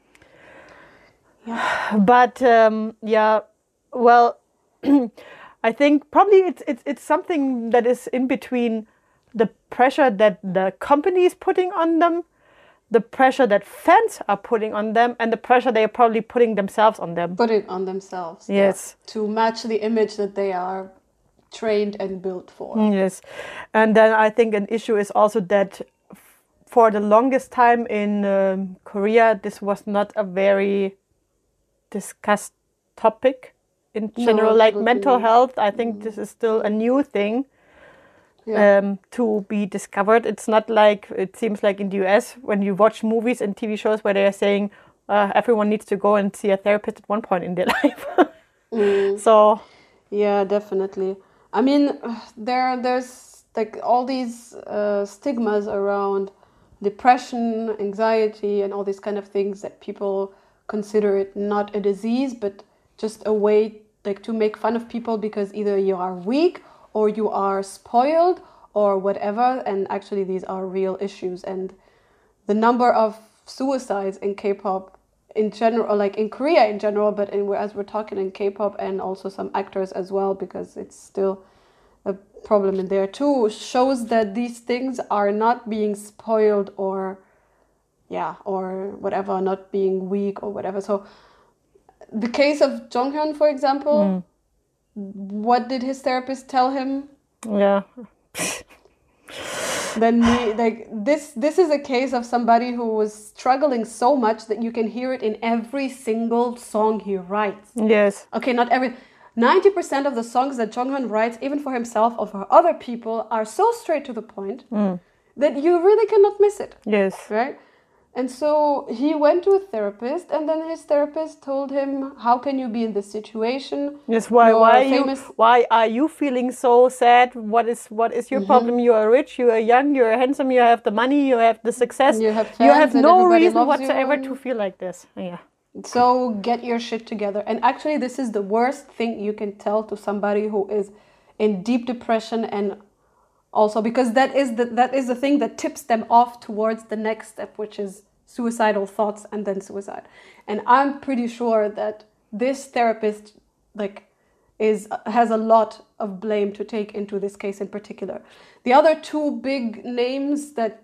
Yeah. But um, yeah, well, I think probably it's, it's it's something that is in between the pressure that the company is putting on them, the pressure that fans are putting on them, and the pressure they are probably putting themselves on them. Put it on themselves. Yes. Yeah, to match the image that they are trained and built for. Yes. And then I think an issue is also that f- for the longest time in um, Korea, this was not a very discussed topic in No, general. Like absolutely mental not. health, I think this is still a new thing. Yeah. Um, to be discovered. It's not like it seems like in the U S when you watch movies and T V shows where they are saying uh, everyone needs to go and see a therapist at one point in their life. So Yeah, definitely. I mean, there there's like all these uh, stigmas around depression, anxiety, and all these kind of things that people consider it not a disease, but just a way like to make fun of people because either you are weak or you are spoiled or whatever. And actually these are real issues. And the number of suicides in K-pop in general, like in Korea in general, but in, as we're talking in K-pop and also some actors as well, because it's still a problem in there too, shows that these things are not being spoiled or yeah, or whatever, not being weak or whatever. So the case of Jonghyun, for example, mm. what did his therapist tell him? Yeah. Then he, like this this is a case of somebody who was struggling so much that you can hear it in every single song he writes. Yes. Okay, not every ninety percent of the songs that Jonghyun writes, even for himself or for other people, are so straight to the point mm. that you really cannot miss it. Yes. Right? And so he went to a therapist, and then his therapist told him, how can you be in this situation? Yes, why You're why famous... you why are you feeling so sad? What is what is your mm-hmm. problem? You are rich, you are young, you are handsome, you have the money, you have the success. You have, you have no reason whatsoever you. to feel like this. Yeah. So get your shit together. And actually this is the worst thing you can tell to somebody who is in deep depression, and also because that is the that is the thing that tips them off towards the next step, which is suicidal thoughts and then suicide. And I'm pretty sure that this therapist like is has a lot of blame to take into this case in particular. The other two big names that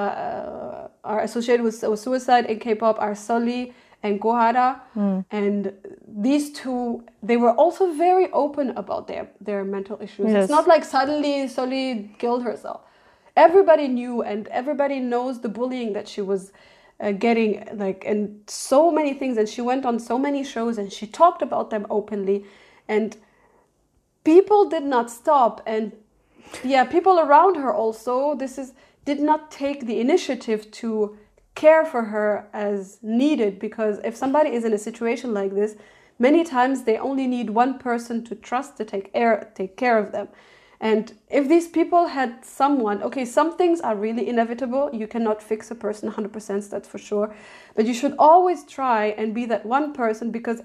uh, are associated with, with suicide in K-pop are Sulli and Gohara. Mm. And these two, they were also very open about their, their mental issues. Yes. It's not like suddenly Sulli killed herself. Everybody knew, and everybody knows the bullying that she was uh, getting, like, and so many things. And she went on so many shows and she talked about them openly. And people did not stop. And yeah, people around her also, this is, did not take the initiative to care for her as needed, because if somebody is in a situation like this, many times they only need one person to trust to take care, take care of them. And if these people had someone, okay, some things are really inevitable. You cannot fix a person one hundred percent, that's for sure. But you should always try and be that one person, because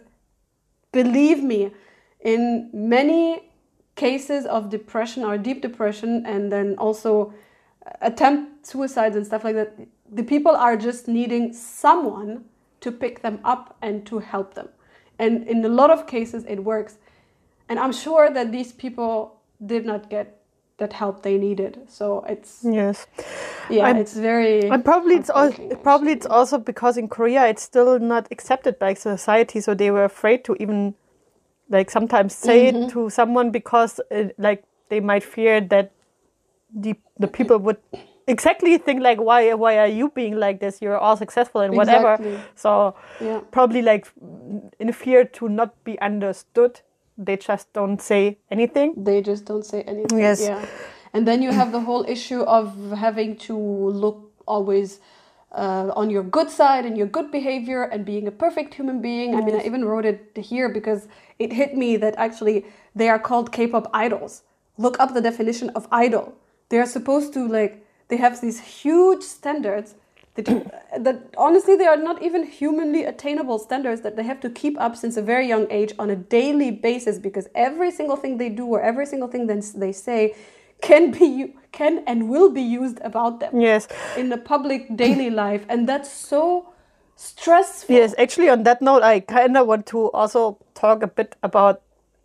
believe me, in many cases of depression or deep depression, and then also attempt suicides and stuff like that, the people are just needing someone to pick them up and to help them. And in a lot of cases, it works. And I'm sure that these people did not get that help they needed. So it's yes, yeah, I'm, it's very. And probably it's also probably it's also because in Korea it's still not accepted by society, so they were afraid to even like sometimes say mm-hmm. it to someone, because it, like they might fear that the the people would exactly think like, why why are you being like this? You're all successful and whatever. Exactly. So yeah. Probably like in fear to not be understood, they just don't say anything. They just don't say anything. Yes. Yeah. And then you have the whole issue of having to look always uh, on your good side and your good behavior and being a perfect human being. Yes. I mean, I even wrote it here because it hit me that actually they are called K-pop idols. Look up the definition of idol. They are supposed to like, they have these huge standards that, that honestly, they are not even humanly attainable standards that they have to keep up since a very young age on a daily basis, because every single thing they do or every single thing that they say can be can and will be used about them. Yes. In the public daily life. And that's so stressful. Yes, actually on that note, I kind of want to also talk a bit about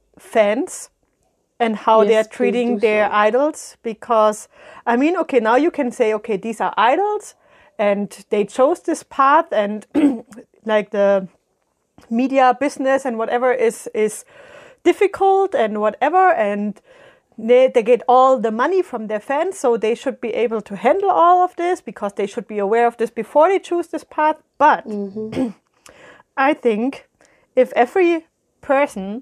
fans and how yes, they're treating their so. idols, because, I mean, okay, now you can say, okay, these are idols, and they chose this path, and like the media business and whatever is is difficult and whatever, and they, they get all the money from their fans, so they should be able to handle all of this, because they should be aware of this before they choose this path. But mm-hmm. I think if every person,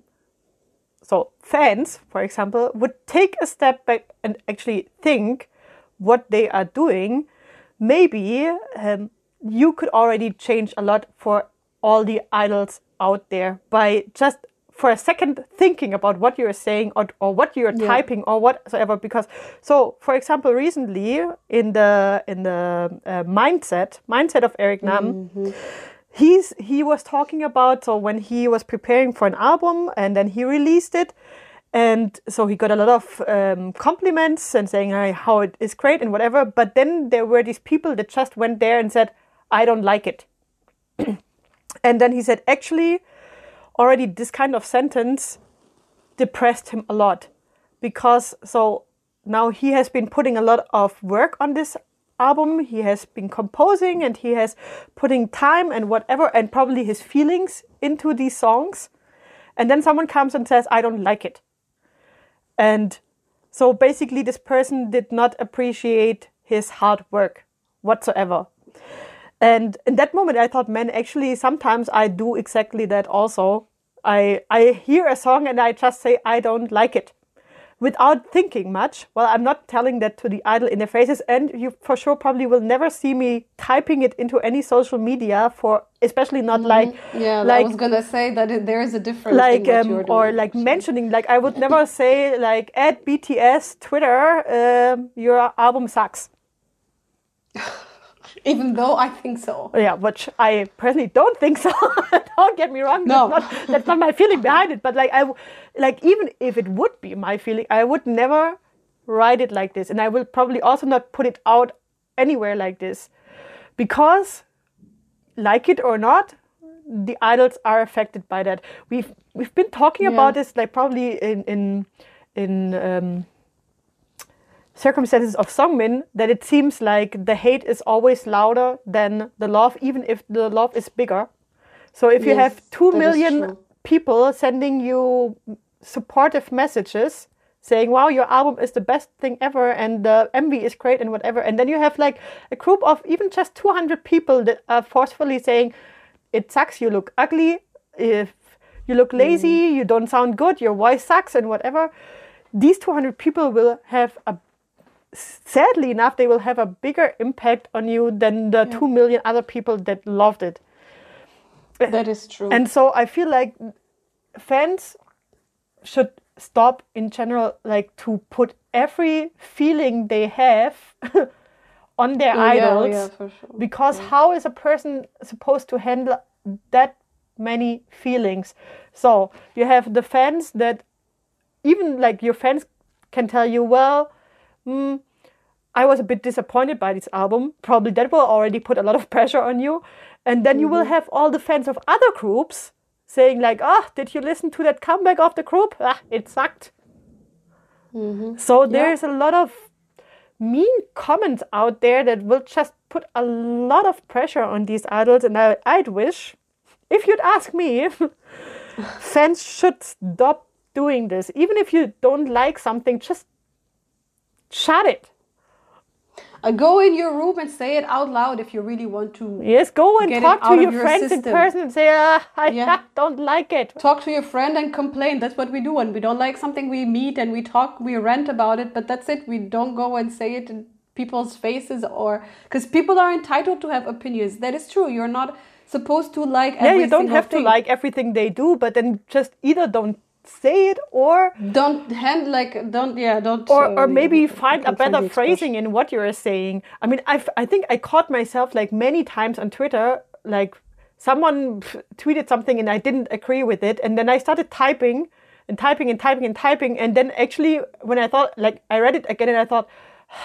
so fans, for example, would take a step back and actually think what they are doing, maybe um, you could already change a lot for all the idols out there by just for a second thinking about what you're saying or, or what you're yeah. typing or whatsoever. Because, so for example, recently in the in the uh, mindset mindset of Eric Nam. Mm-hmm. He's he was talking about, so when he was preparing for an album and then he released it, And so he got a lot of um, compliments and saying uh, how it is great and whatever. But then there were these people that just went there and said, I don't like it. And then he said, actually, already this kind of sentence depressed him a lot. Because so now he has been putting a lot of work on this album. He has been composing and he has putting time and whatever and probably his feelings into these songs. And then someone comes and says, I don't like it. And so basically this person did not appreciate his hard work whatsoever. And in that moment I thought, man, actually sometimes I do exactly that also. I I hear a song and I just say, I don't like it. Without thinking much. Well, I'm not telling that to the idol in their faces, and you for sure probably will never see me typing it into any social media for, especially not mm-hmm. like, yeah, like I was gonna say that it, there is a difference, like in what um, you're or doing, like actually. mentioning, like I would never say like at B T S Twitter, um, your album sucks. Even though I think so. Yeah, which I personally don't think so. Don't get me wrong. No. That's not, that's not my feeling behind it. But like I, like even if it would be my feeling, I would never write it like this, and I will probably also not put it out anywhere like this, because, like it or not, the idols are affected by that. We've we've been talking yeah. about this like probably in in in. Um, circumstances of Songmin, that it seems like the hate is always louder than the love, even if the love is bigger. So if yes, you have two million people sending you supportive messages saying, wow, your album is the best thing ever and the M V is great and whatever, and then you have like a group of even just two hundred people that are forcefully saying, it sucks, you look ugly, if you look lazy, mm. you don't sound good, your voice sucks and whatever. These two hundred people will have a sadly enough, they will have a bigger impact on you than the yeah. two million other people that loved it. That is true. And so I feel like fans should stop in general, like to put every feeling they have on their oh, idols. Yeah, yeah, for sure. Because yeah. how is a person supposed to handle that many feelings? So you have the fans that even like your fans can tell you, well, Mm, I was a bit disappointed by this album. Probably that will already put a lot of pressure on you. And then mm-hmm. you will have all the fans of other groups saying like, ah, oh, did you listen to that comeback of the group? Ah, it sucked. Mm-hmm. So there's yeah. a lot of mean comments out there that will just put a lot of pressure on these idols. And I, I'd wish, if you'd ask me, fans should stop doing this. Even if you don't like something, just shut it. Uh, go in your room and say it out loud if you really want to. Yes, go and talk to your, your friends system. in person and say, ah, I yeah. don't like it. Talk to your friend and complain. That's what we do. When we don't like something, we meet and we talk, we rant about it, but that's it. We don't go and say it in people's faces, or because people are entitled to have opinions. That is true. You're not supposed to like every Yeah, you don't have thing. to like everything they do, but then just either don't say it or don't hand like don't yeah don't or uh, or maybe yeah, find a better phrasing in what you're saying. I mean, I I think I caught myself like many times on Twitter, like someone tweeted something and I didn't agree with it, and then I started typing and typing and typing and typing, and then actually when I thought, like I read it again and I thought,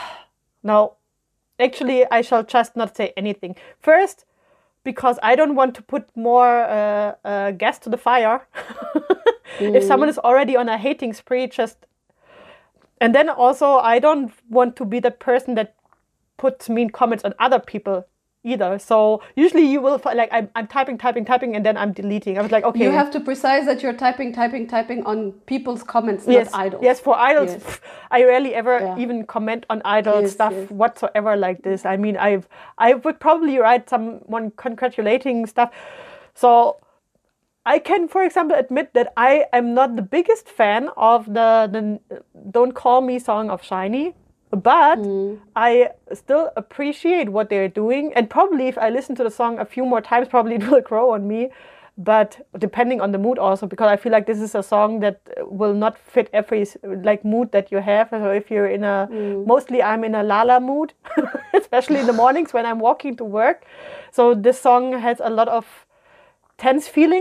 no, actually I shall just not say anything first, because I don't want to put more uh, uh, gas to the fire. Mm. If someone is already on a hating spree, just... And then also, I don't want to be the person that puts mean comments on other people either. So usually you will... Like, I'm, I'm typing, typing, typing, and then I'm deleting. I was like, okay... You have to precise that you're typing, typing, typing on people's comments, yes, not idols. Yes, for idols, yes. pff, I rarely ever yeah. even comment on idol yes, stuff yes. whatsoever like this. I mean, I've I would probably write someone congratulating stuff. So... I can, for example, admit that I am not the biggest fan of the, the Don't Call Me song of SHINee, but mm. I still appreciate what they're doing. And probably if I listen to the song a few more times, probably it will grow on me. But depending on the mood also, because I feel like this is a song that will not fit every like mood that you have. So if you're in a, mm. mostly I'm in a Lala mood, especially in the mornings when I'm walking to work. So this song has a lot of tense feelings.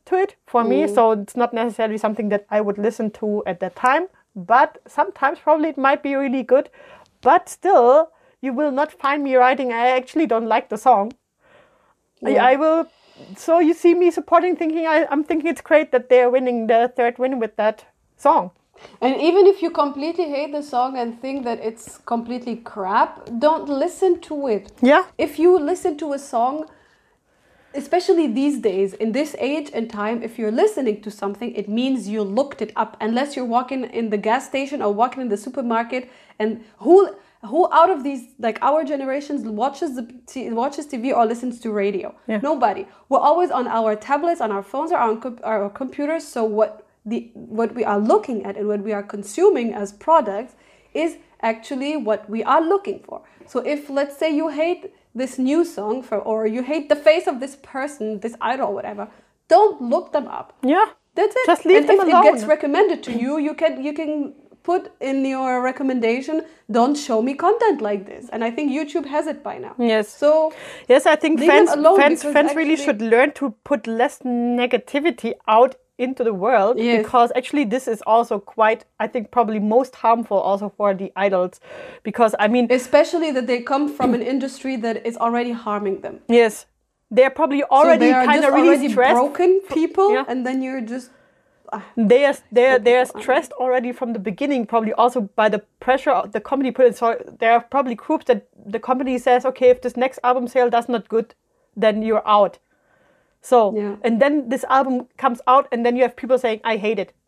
to it for me, so it's not necessarily something that I would listen to at that time, but sometimes probably it might be really good, but still you will not find me writing I actually don't like the song. Yeah. I, I will, so you see me supporting, thinking I, I'm thinking it's great that they're winning the third win with that song. And even if you completely hate the song and think that it's completely crap, don't listen to it. Yeah. If you listen to a song, especially these days, in this age and time, if you're listening to something, it means you looked it up. Unless you're walking in the gas station or walking in the supermarket, and who who out of these, like our generations, watches the t- watches T V or listens to radio? Yeah. Nobody. We're always on our tablets, on our phones, or on com- our computers. So what the what we are looking at and what we are consuming as products is actually what we are looking for. So if, let's say, you hate this new song for, or you hate the face of this person, this idol, whatever, don't look them up. Yeah. That's it. Just leave and them if alone. it gets recommended to you, you can you can put in your recommendation, don't show me content like this. And I think YouTube has it by now. Yes. So yes, I think leave fans them alone, fans because fans really actually- should learn to put less negativity out into the world, Yes. because actually this is also quite, I think, probably most harmful also for the idols, because I mean, especially that they come from an industry that is already harming them. yes, they're probably So already they are kind just of really already stressed. broken people, Yeah. and then you're just They are they're they're people are- stressed already from the beginning, probably also by the pressure of the company put in. So there are probably groups that the company says, okay, if this next album sale does not good, then you're out. So Yeah. and then this album comes out, and then you have people saying, I hate it.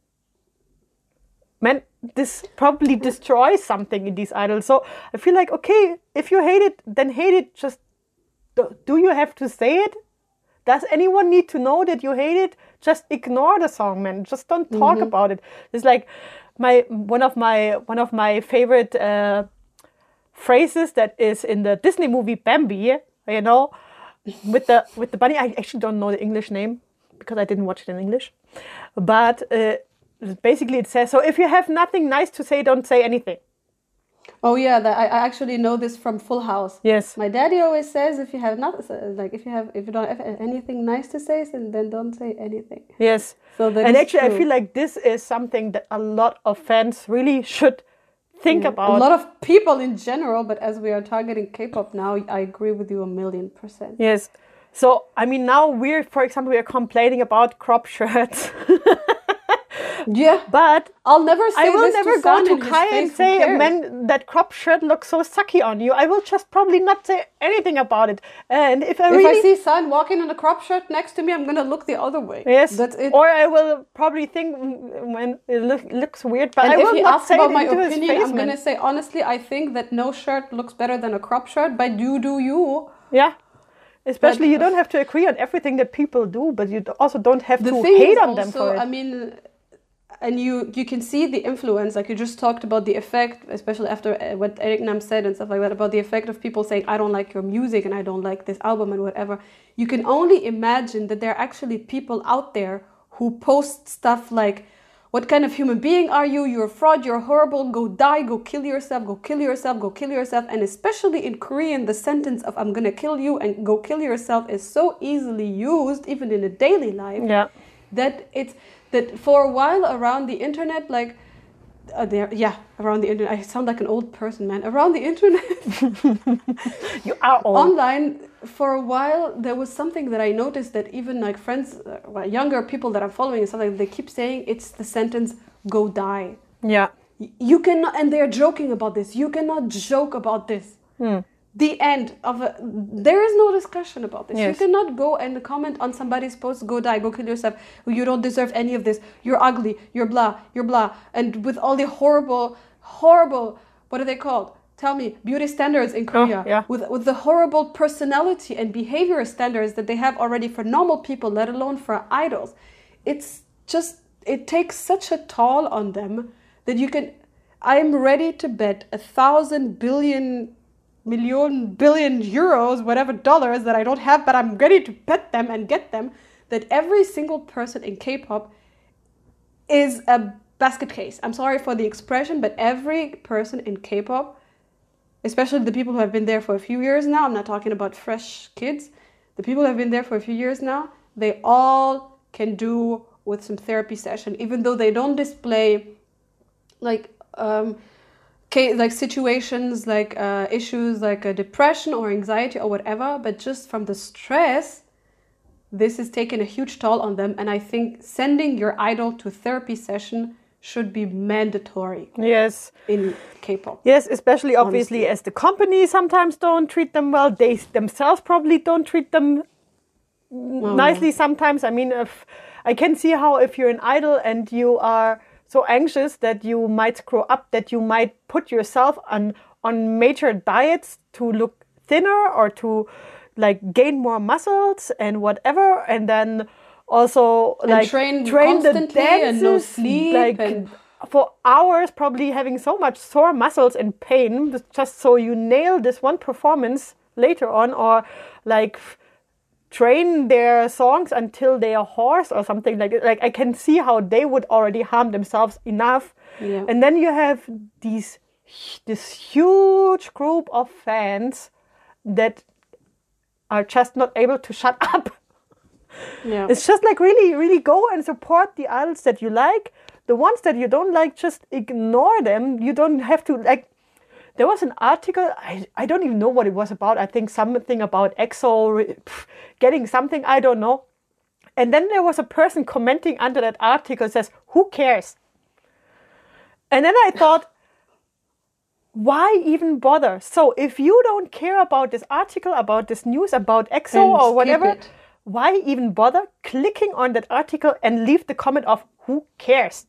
Man, this probably destroys something in these idols. So I feel like, okay, if you hate it, then hate it. Just do, do you have to say it? Does anyone need to know that you hate it? Just ignore the song, man. Just don't talk about it. It's like my one of my one of my favorite uh, phrases that is in the Disney movie Bambi. You know, with the with the bunny. I actually don't know the English name because I didn't watch it in English. But uh, basically, it says, so if you have nothing nice to say, don't say anything. Oh yeah, that, I, I actually know this from Full House. Yes. My daddy always says, if you have not like if you have if you don't have anything nice to say, then then don't say anything. Yes. So that And is actually, I true. feel like this is something that a lot of fans really should think Yeah. about. A lot of people in general, but as we are targeting K-pop now, I agree with you a million percent. Yes. So, I mean, now we're, for example, we're complaining about crop shirts. Yeah, But I'll never say I will this never to go San to in his Kai face, and who say, cares? man, that crop shirt looks so sucky on you. I will just probably not say anything about it. And if I If really... I see San walking in a crop shirt next to me, I'm gonna look the other way. Yes, That's it. or I will probably think mm, when it look, looks weird, but And I if will he not asks say about it my into his opinion, face, I'm man. gonna say honestly, I think that no shirt looks better than a crop shirt, but you do you. Yeah. Especially, But- you don't have to agree on everything that people do, but you also don't have The to thing hate is on them also, for it. I mean, and you you can see the influence. Like you just talked about the effect, especially after uh, what Eric Nam said and stuff like that, about the effect of people saying, I don't like your music and I don't like this album and whatever. You can only imagine that there are actually people out there who post stuff like, what kind of human being are you? You're a fraud, you're horrible, go die, go kill yourself, go kill yourself, go kill yourself. And especially in Korean, the sentence of I'm gonna kill you and go kill yourself is so easily used, even in a daily life, Yeah. that it's that for a while around the internet, like uh, there, yeah, around the internet. I sound like an old person, man. Around the internet, You are old. online, for a while, there was something that I noticed that even like friends, uh, well, younger people that I'm following and stuff like that, they keep saying it's the sentence "go die." Yeah. Y- You cannot, and they're joking about this. You cannot joke about this. The end of a, there is no discussion about this. Yes. You cannot go and comment on somebody's post, go die, go kill yourself. You don't deserve any of this. You're ugly. You're blah. You're blah. And with all the horrible, horrible, what are they called? Tell me, beauty standards in Korea. yeah. With with the horrible personality and behavior standards that they have already for normal people, let alone for idols. It's just, it takes such a toll on them that you can, I'm ready to bet a thousand billion million billion euros, whatever dollars that I don't have, but I'm ready to bet them and get them, that every single person in K-pop is a basket case. I'm sorry for the expression, but every person in K-pop, especially the people who have been there for a few years now, I'm not talking about fresh kids, the people who have been there for a few years now, they all can do with some therapy session, even though they don't display like um, ca- like situations like uh, issues like a depression or anxiety or whatever, but just from the stress, this is taking a huge toll on them. And I think sending your idol to therapy session should be mandatory. Yes. In K-pop. Yes, especially obviously honestly. as the company sometimes don't treat them well. They themselves probably don't treat them Oh, nicely yeah. sometimes. I mean, if I can see how if you're an idol and you are so anxious that you might screw up, that you might put yourself on on major diets to look thinner or to like gain more muscles and whatever, and then also And like train train the constantly and no dances sleep like and- for hours, probably having so much sore muscles and pain just so you nail this one performance later on, or like train their songs until they are hoarse or something like it. Like I can see how they would already harm themselves enough. Yeah. And then you have these this huge group of fans that are just not able to shut up. Yeah. It's just like really, really go and support the idols that you like. The ones that you don't like, just ignore them. You don't have to like. There was an article, I, I don't even know what it was about. I think something about EXO pff, getting something, I don't know. And then there was a person commenting under that article says, who cares? And then I thought, why even bother? So if you don't care about this article, about this news, about EXO And or skip whatever, it. why even bother clicking on that article and leave the comment of who cares?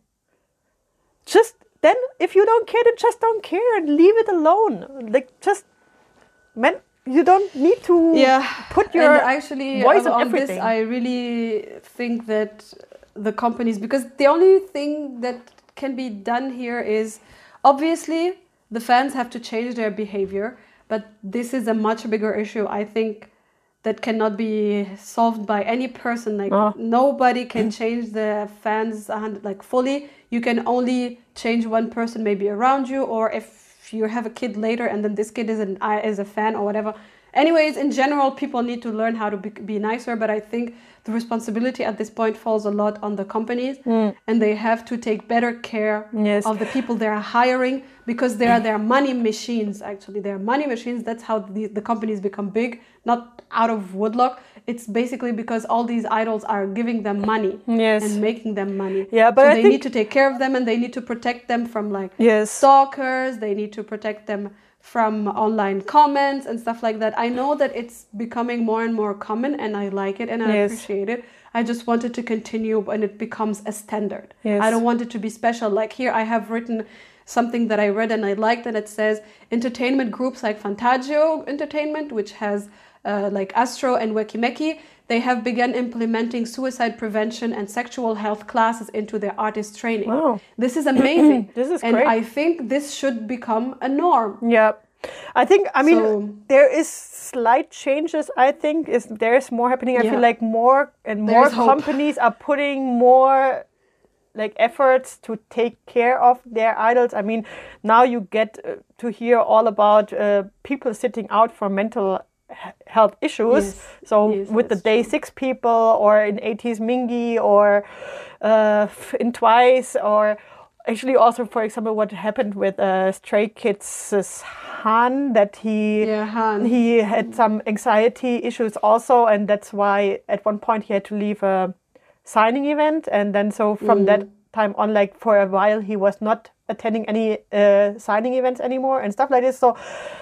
Just then, if you don't care, then just don't care and leave it alone. Like, just, man, you don't need to Yeah. put your and actually voice on, on on this, everything. I really think that the companies, because the only thing that can be done here is obviously the fans have to change their behavior, but this is a much bigger issue. I think that cannot be solved by any person. Like Oh. nobody can change the fans a hundred- like fully. You can only change one person maybe around you, or if you have a kid later and then this kid is an is a fan or whatever. Anyways, in general, people need to learn how to be, be nicer, but I think the responsibility at this point falls a lot on the companies, and they have to take better care Yes. of the people they are hiring, because they are their money machines. Actually, they are money machines. That's how the, the companies become big, not out of woodlock. It's basically because all these idols are giving them money Yes. and making them money. Yeah, but so I they think- need to take care of them, and they need to protect them from like Yes. stalkers. They need to protect them from online comments and stuff like that. I know that it's becoming more and more common, and I like it and I Yes. appreciate it. I just want it to continue when it becomes a standard. Yes. I don't want it to be special. Like here I have written something that I read and I liked, and it says entertainment groups like Fantagio Entertainment, which has uh, like Astro and Wekimeki, they have begun implementing suicide prevention and sexual health classes into their artist training. Wow. This is amazing. This is and great. I think this should become a norm. Yeah. I think, I mean, So- there is slight changes, I think. Is There's more happening. I Yeah. feel like more and more There's hope. companies are putting more like efforts to take care of their idols. I mean, now you get uh, to hear all about uh, people sitting out for mental h- health issues. Yes. So Yes, with the that's Day true. Six people, or in eighties Mingy, or uh, in Twice, or actually also, for example, what happened with uh, Stray Kids' Han, that he Yeah, Han. he had some anxiety issues also, and that's why at one point he had to leave a signing event, and then so from Mm. that time on, like for a while, he was not attending any uh, signing events anymore and stuff like this. So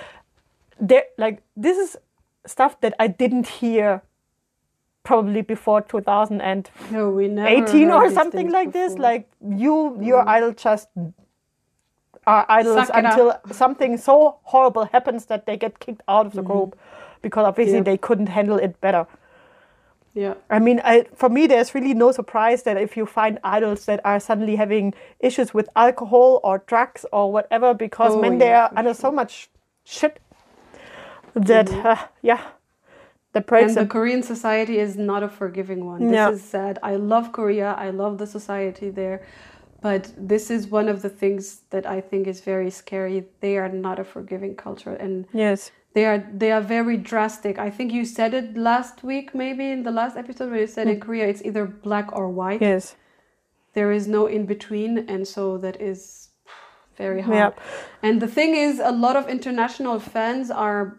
there, like this is stuff that I didn't hear probably before two thousand No, we never eighteen heard or these something things like this. before. Like you, your idol just are idols Suck it until up. something so horrible happens that they get kicked out of the group, because obviously Yeah. they couldn't handle it better. Yeah. I mean, I, for me, there's really no surprise that if you find idols that are suddenly having issues with alcohol or drugs or whatever, because Oh, when they yeah, are for under so sure. much shit that, uh, yeah, that breaks And the them. Korean society is not a forgiving one. This Yeah. is sad. I love Korea. I love the society there. But this is one of the things that I think is very scary. They are not a forgiving culture. And Yes. they are they are very drastic. I think you said it last week, maybe in the last episode, where you said mm. in Korea it's either black or white. Yes. There is no in between, and so that is very hard. Yep. And the thing is, a lot of international fans are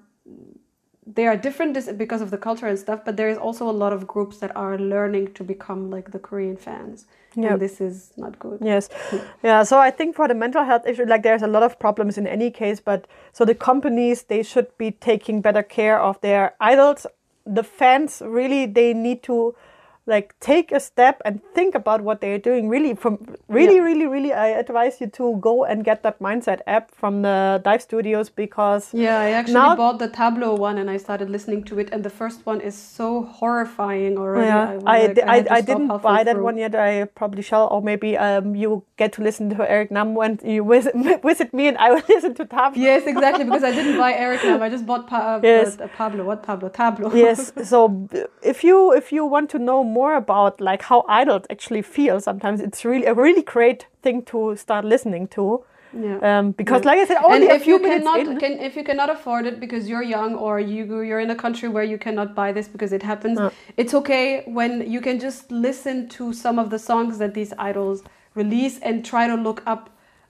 they are different because of the culture and stuff, but there is also a lot of groups that are learning to become like the Korean fans. Yep. And this is not good. Yes. Yeah, so I think for the mental health issue, like there's a lot of problems in any case, but so the companies, they should be taking better care of their idols. The fans, really, they need to like take a step and think about what they're doing. Really, from really, yeah. really, really, I advise you to go and get that Mindset app from the Dive Studios, because yeah, I actually now, bought the Tableau one and I started listening to it, and the first one is so horrifying already. Yeah, I I, like, I, I, I didn't buy that through. one yet. I probably shall, or maybe um you get to listen to Eric Nam when you visit, visit me, and I will listen to Tableau. Yes, exactly, because I didn't buy Eric Nam. I just bought pa- uh, yes. uh, Pablo. What Pablo? Tableau. Yes. So if you if you want to know more about like how idols actually feel, sometimes it's really a really great thing to start listening to. Yeah. Um, because yeah. like I said, only and a if few you minutes cannot in. Can, if you cannot afford it because you're young, or you you're in a country where you cannot buy this because it happens, no. it's okay when you can just listen to some of the songs that these idols release and try to look up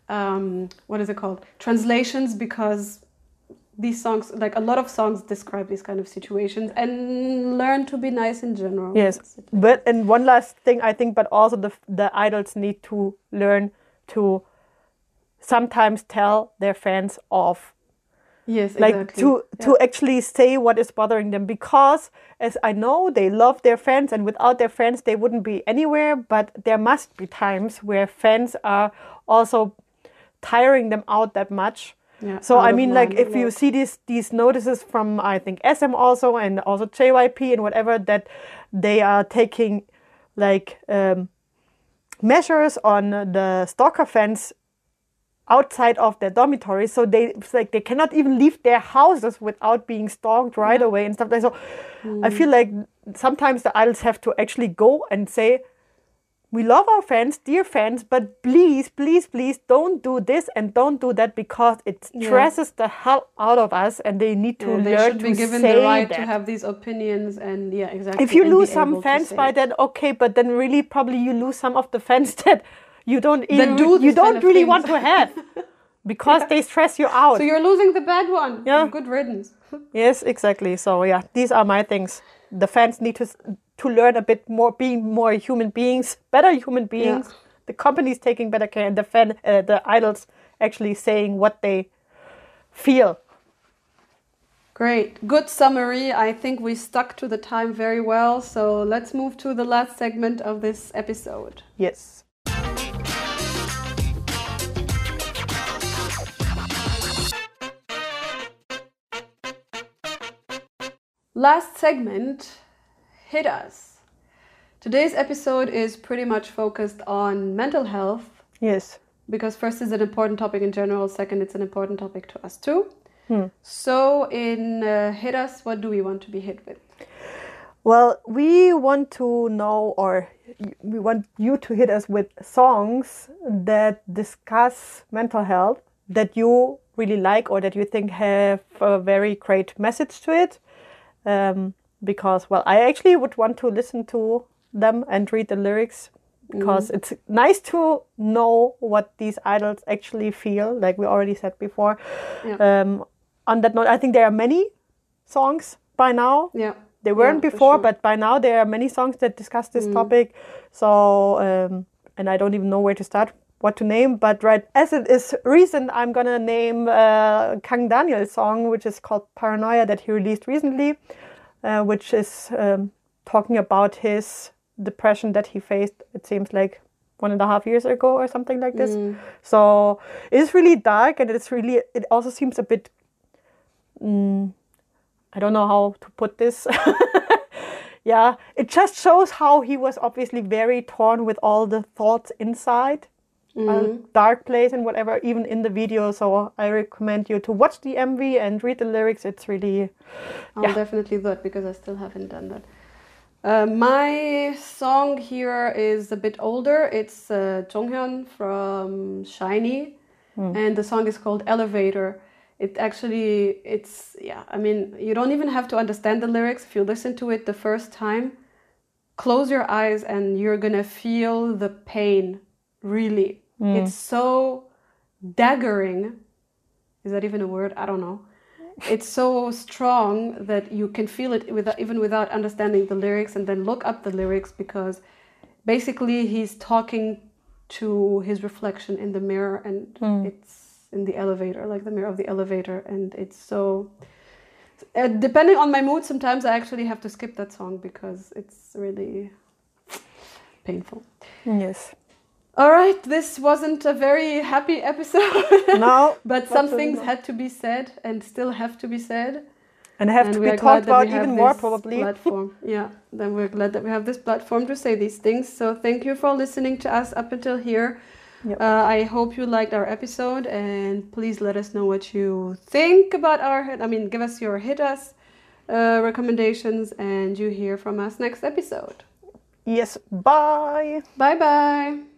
um, what is it called? Translations, because these songs, like a lot of songs, describe these kind of situations, and learn to be nice in general. Yes, but and one last thing I think, but also the the idols need to learn to sometimes tell their fans off. Yes, like exactly. to yeah. to actually say what is bothering them, because as I know, they love their fans, and without their fans they wouldn't be anywhere. But there must be times where fans are also tiring them out that much. Yeah, so I mean, like if you see these these notices from, I think, S M also, and also J Y P and whatever, that they are taking like um, measures on the stalker fans outside of their dormitory, so they it's like they cannot even leave their houses without being stalked right yeah. away and stuff like that. So mm. I feel like sometimes the idols have to actually go and say, we love our fans, dear fans, but please, please, please don't do this and don't do that, because it stresses yeah. the hell out of us, and they need to yeah, they learn should to be given say the right that. to have these opinions, and yeah, exactly. If you lose some fans by that, okay, but then really probably you lose some of the fans that you don't even, do you don't kind really of want to have, because yeah. they stress you out. So you're losing the bad one. Yeah. Good riddance. Yes, exactly. So yeah, these are my things. The fans need to to learn a bit more, being more human beings, better human beings. Yeah. The company's taking better care, and the fan, uh, the idols actually saying what they feel. Great, good summary. I think we stuck to the time very well. So let's move to the last segment of this episode. Yes. Last segment, hit us. Today's episode is pretty much focused on mental health. Yes. Because first, it's an important topic in general. Second, it's an important topic to us too. Hmm. So in uh, hit us, what do we want to be hit with? Well, we want to know, or we want you to hit us with songs that discuss mental health, that you really like, or that you think have a very great message to it. Um, because, well, I actually would want to listen to them and read the lyrics, because mm. it's nice to know what these idols actually feel, like we already said before. Yeah. Um, on that note, I think there are many songs by now. Yeah. They weren't yeah, before, sure. but by now there are many songs that discuss this mm. topic. So, um, and I don't even know where to start, what to name. But right, as it is recent, I'm gonna name uh, Kang Daniel's song, which is called Paranoia, that he released recently, uh, which is um, talking about his depression that he faced, it seems like one and a half years ago or something like this. Mm. So it's really dark, and it's really, it also seems a bit, um, I don't know how to put this. Yeah, it just shows how he was obviously very torn with all the thoughts inside. Mm. A dark place and whatever, even in the video. So I recommend you to watch the M V and read the lyrics. It's really... I'll yeah. definitely do that, because I still haven't done that. Uh, my song here is a bit older. It's uh, Jonghyun from SHINee, mm. and the song is called Elevator. it actually, it's, yeah, I mean, you don't even have to understand the lyrics. If you listen to it the first time, close your eyes and you're gonna feel the pain, really. Mm. It's so daggering. Is that even a word? I don't know. It's so strong that you can feel it without, even without understanding the lyrics, and then look up the lyrics, because basically he's talking to his reflection in the mirror, and Mm. it's in the elevator, like the mirror of the elevator, and it's so... Uh, depending on my mood, sometimes I actually have to skip that song because it's really painful. Yes. All right, this wasn't a very happy episode. No, but some absolutely things not. had to be said and still have to be said. And have And to we be are talked glad that we about have even more, this probably. platform. Yeah, then we're glad that we have this platform to say these things. So thank you for listening to us up until here. Yep. Uh, I hope you liked our episode, and please let us know what you think about our hit. I mean, give us your hit us uh, recommendations, and you hear from us next episode. Yes, bye. Bye bye.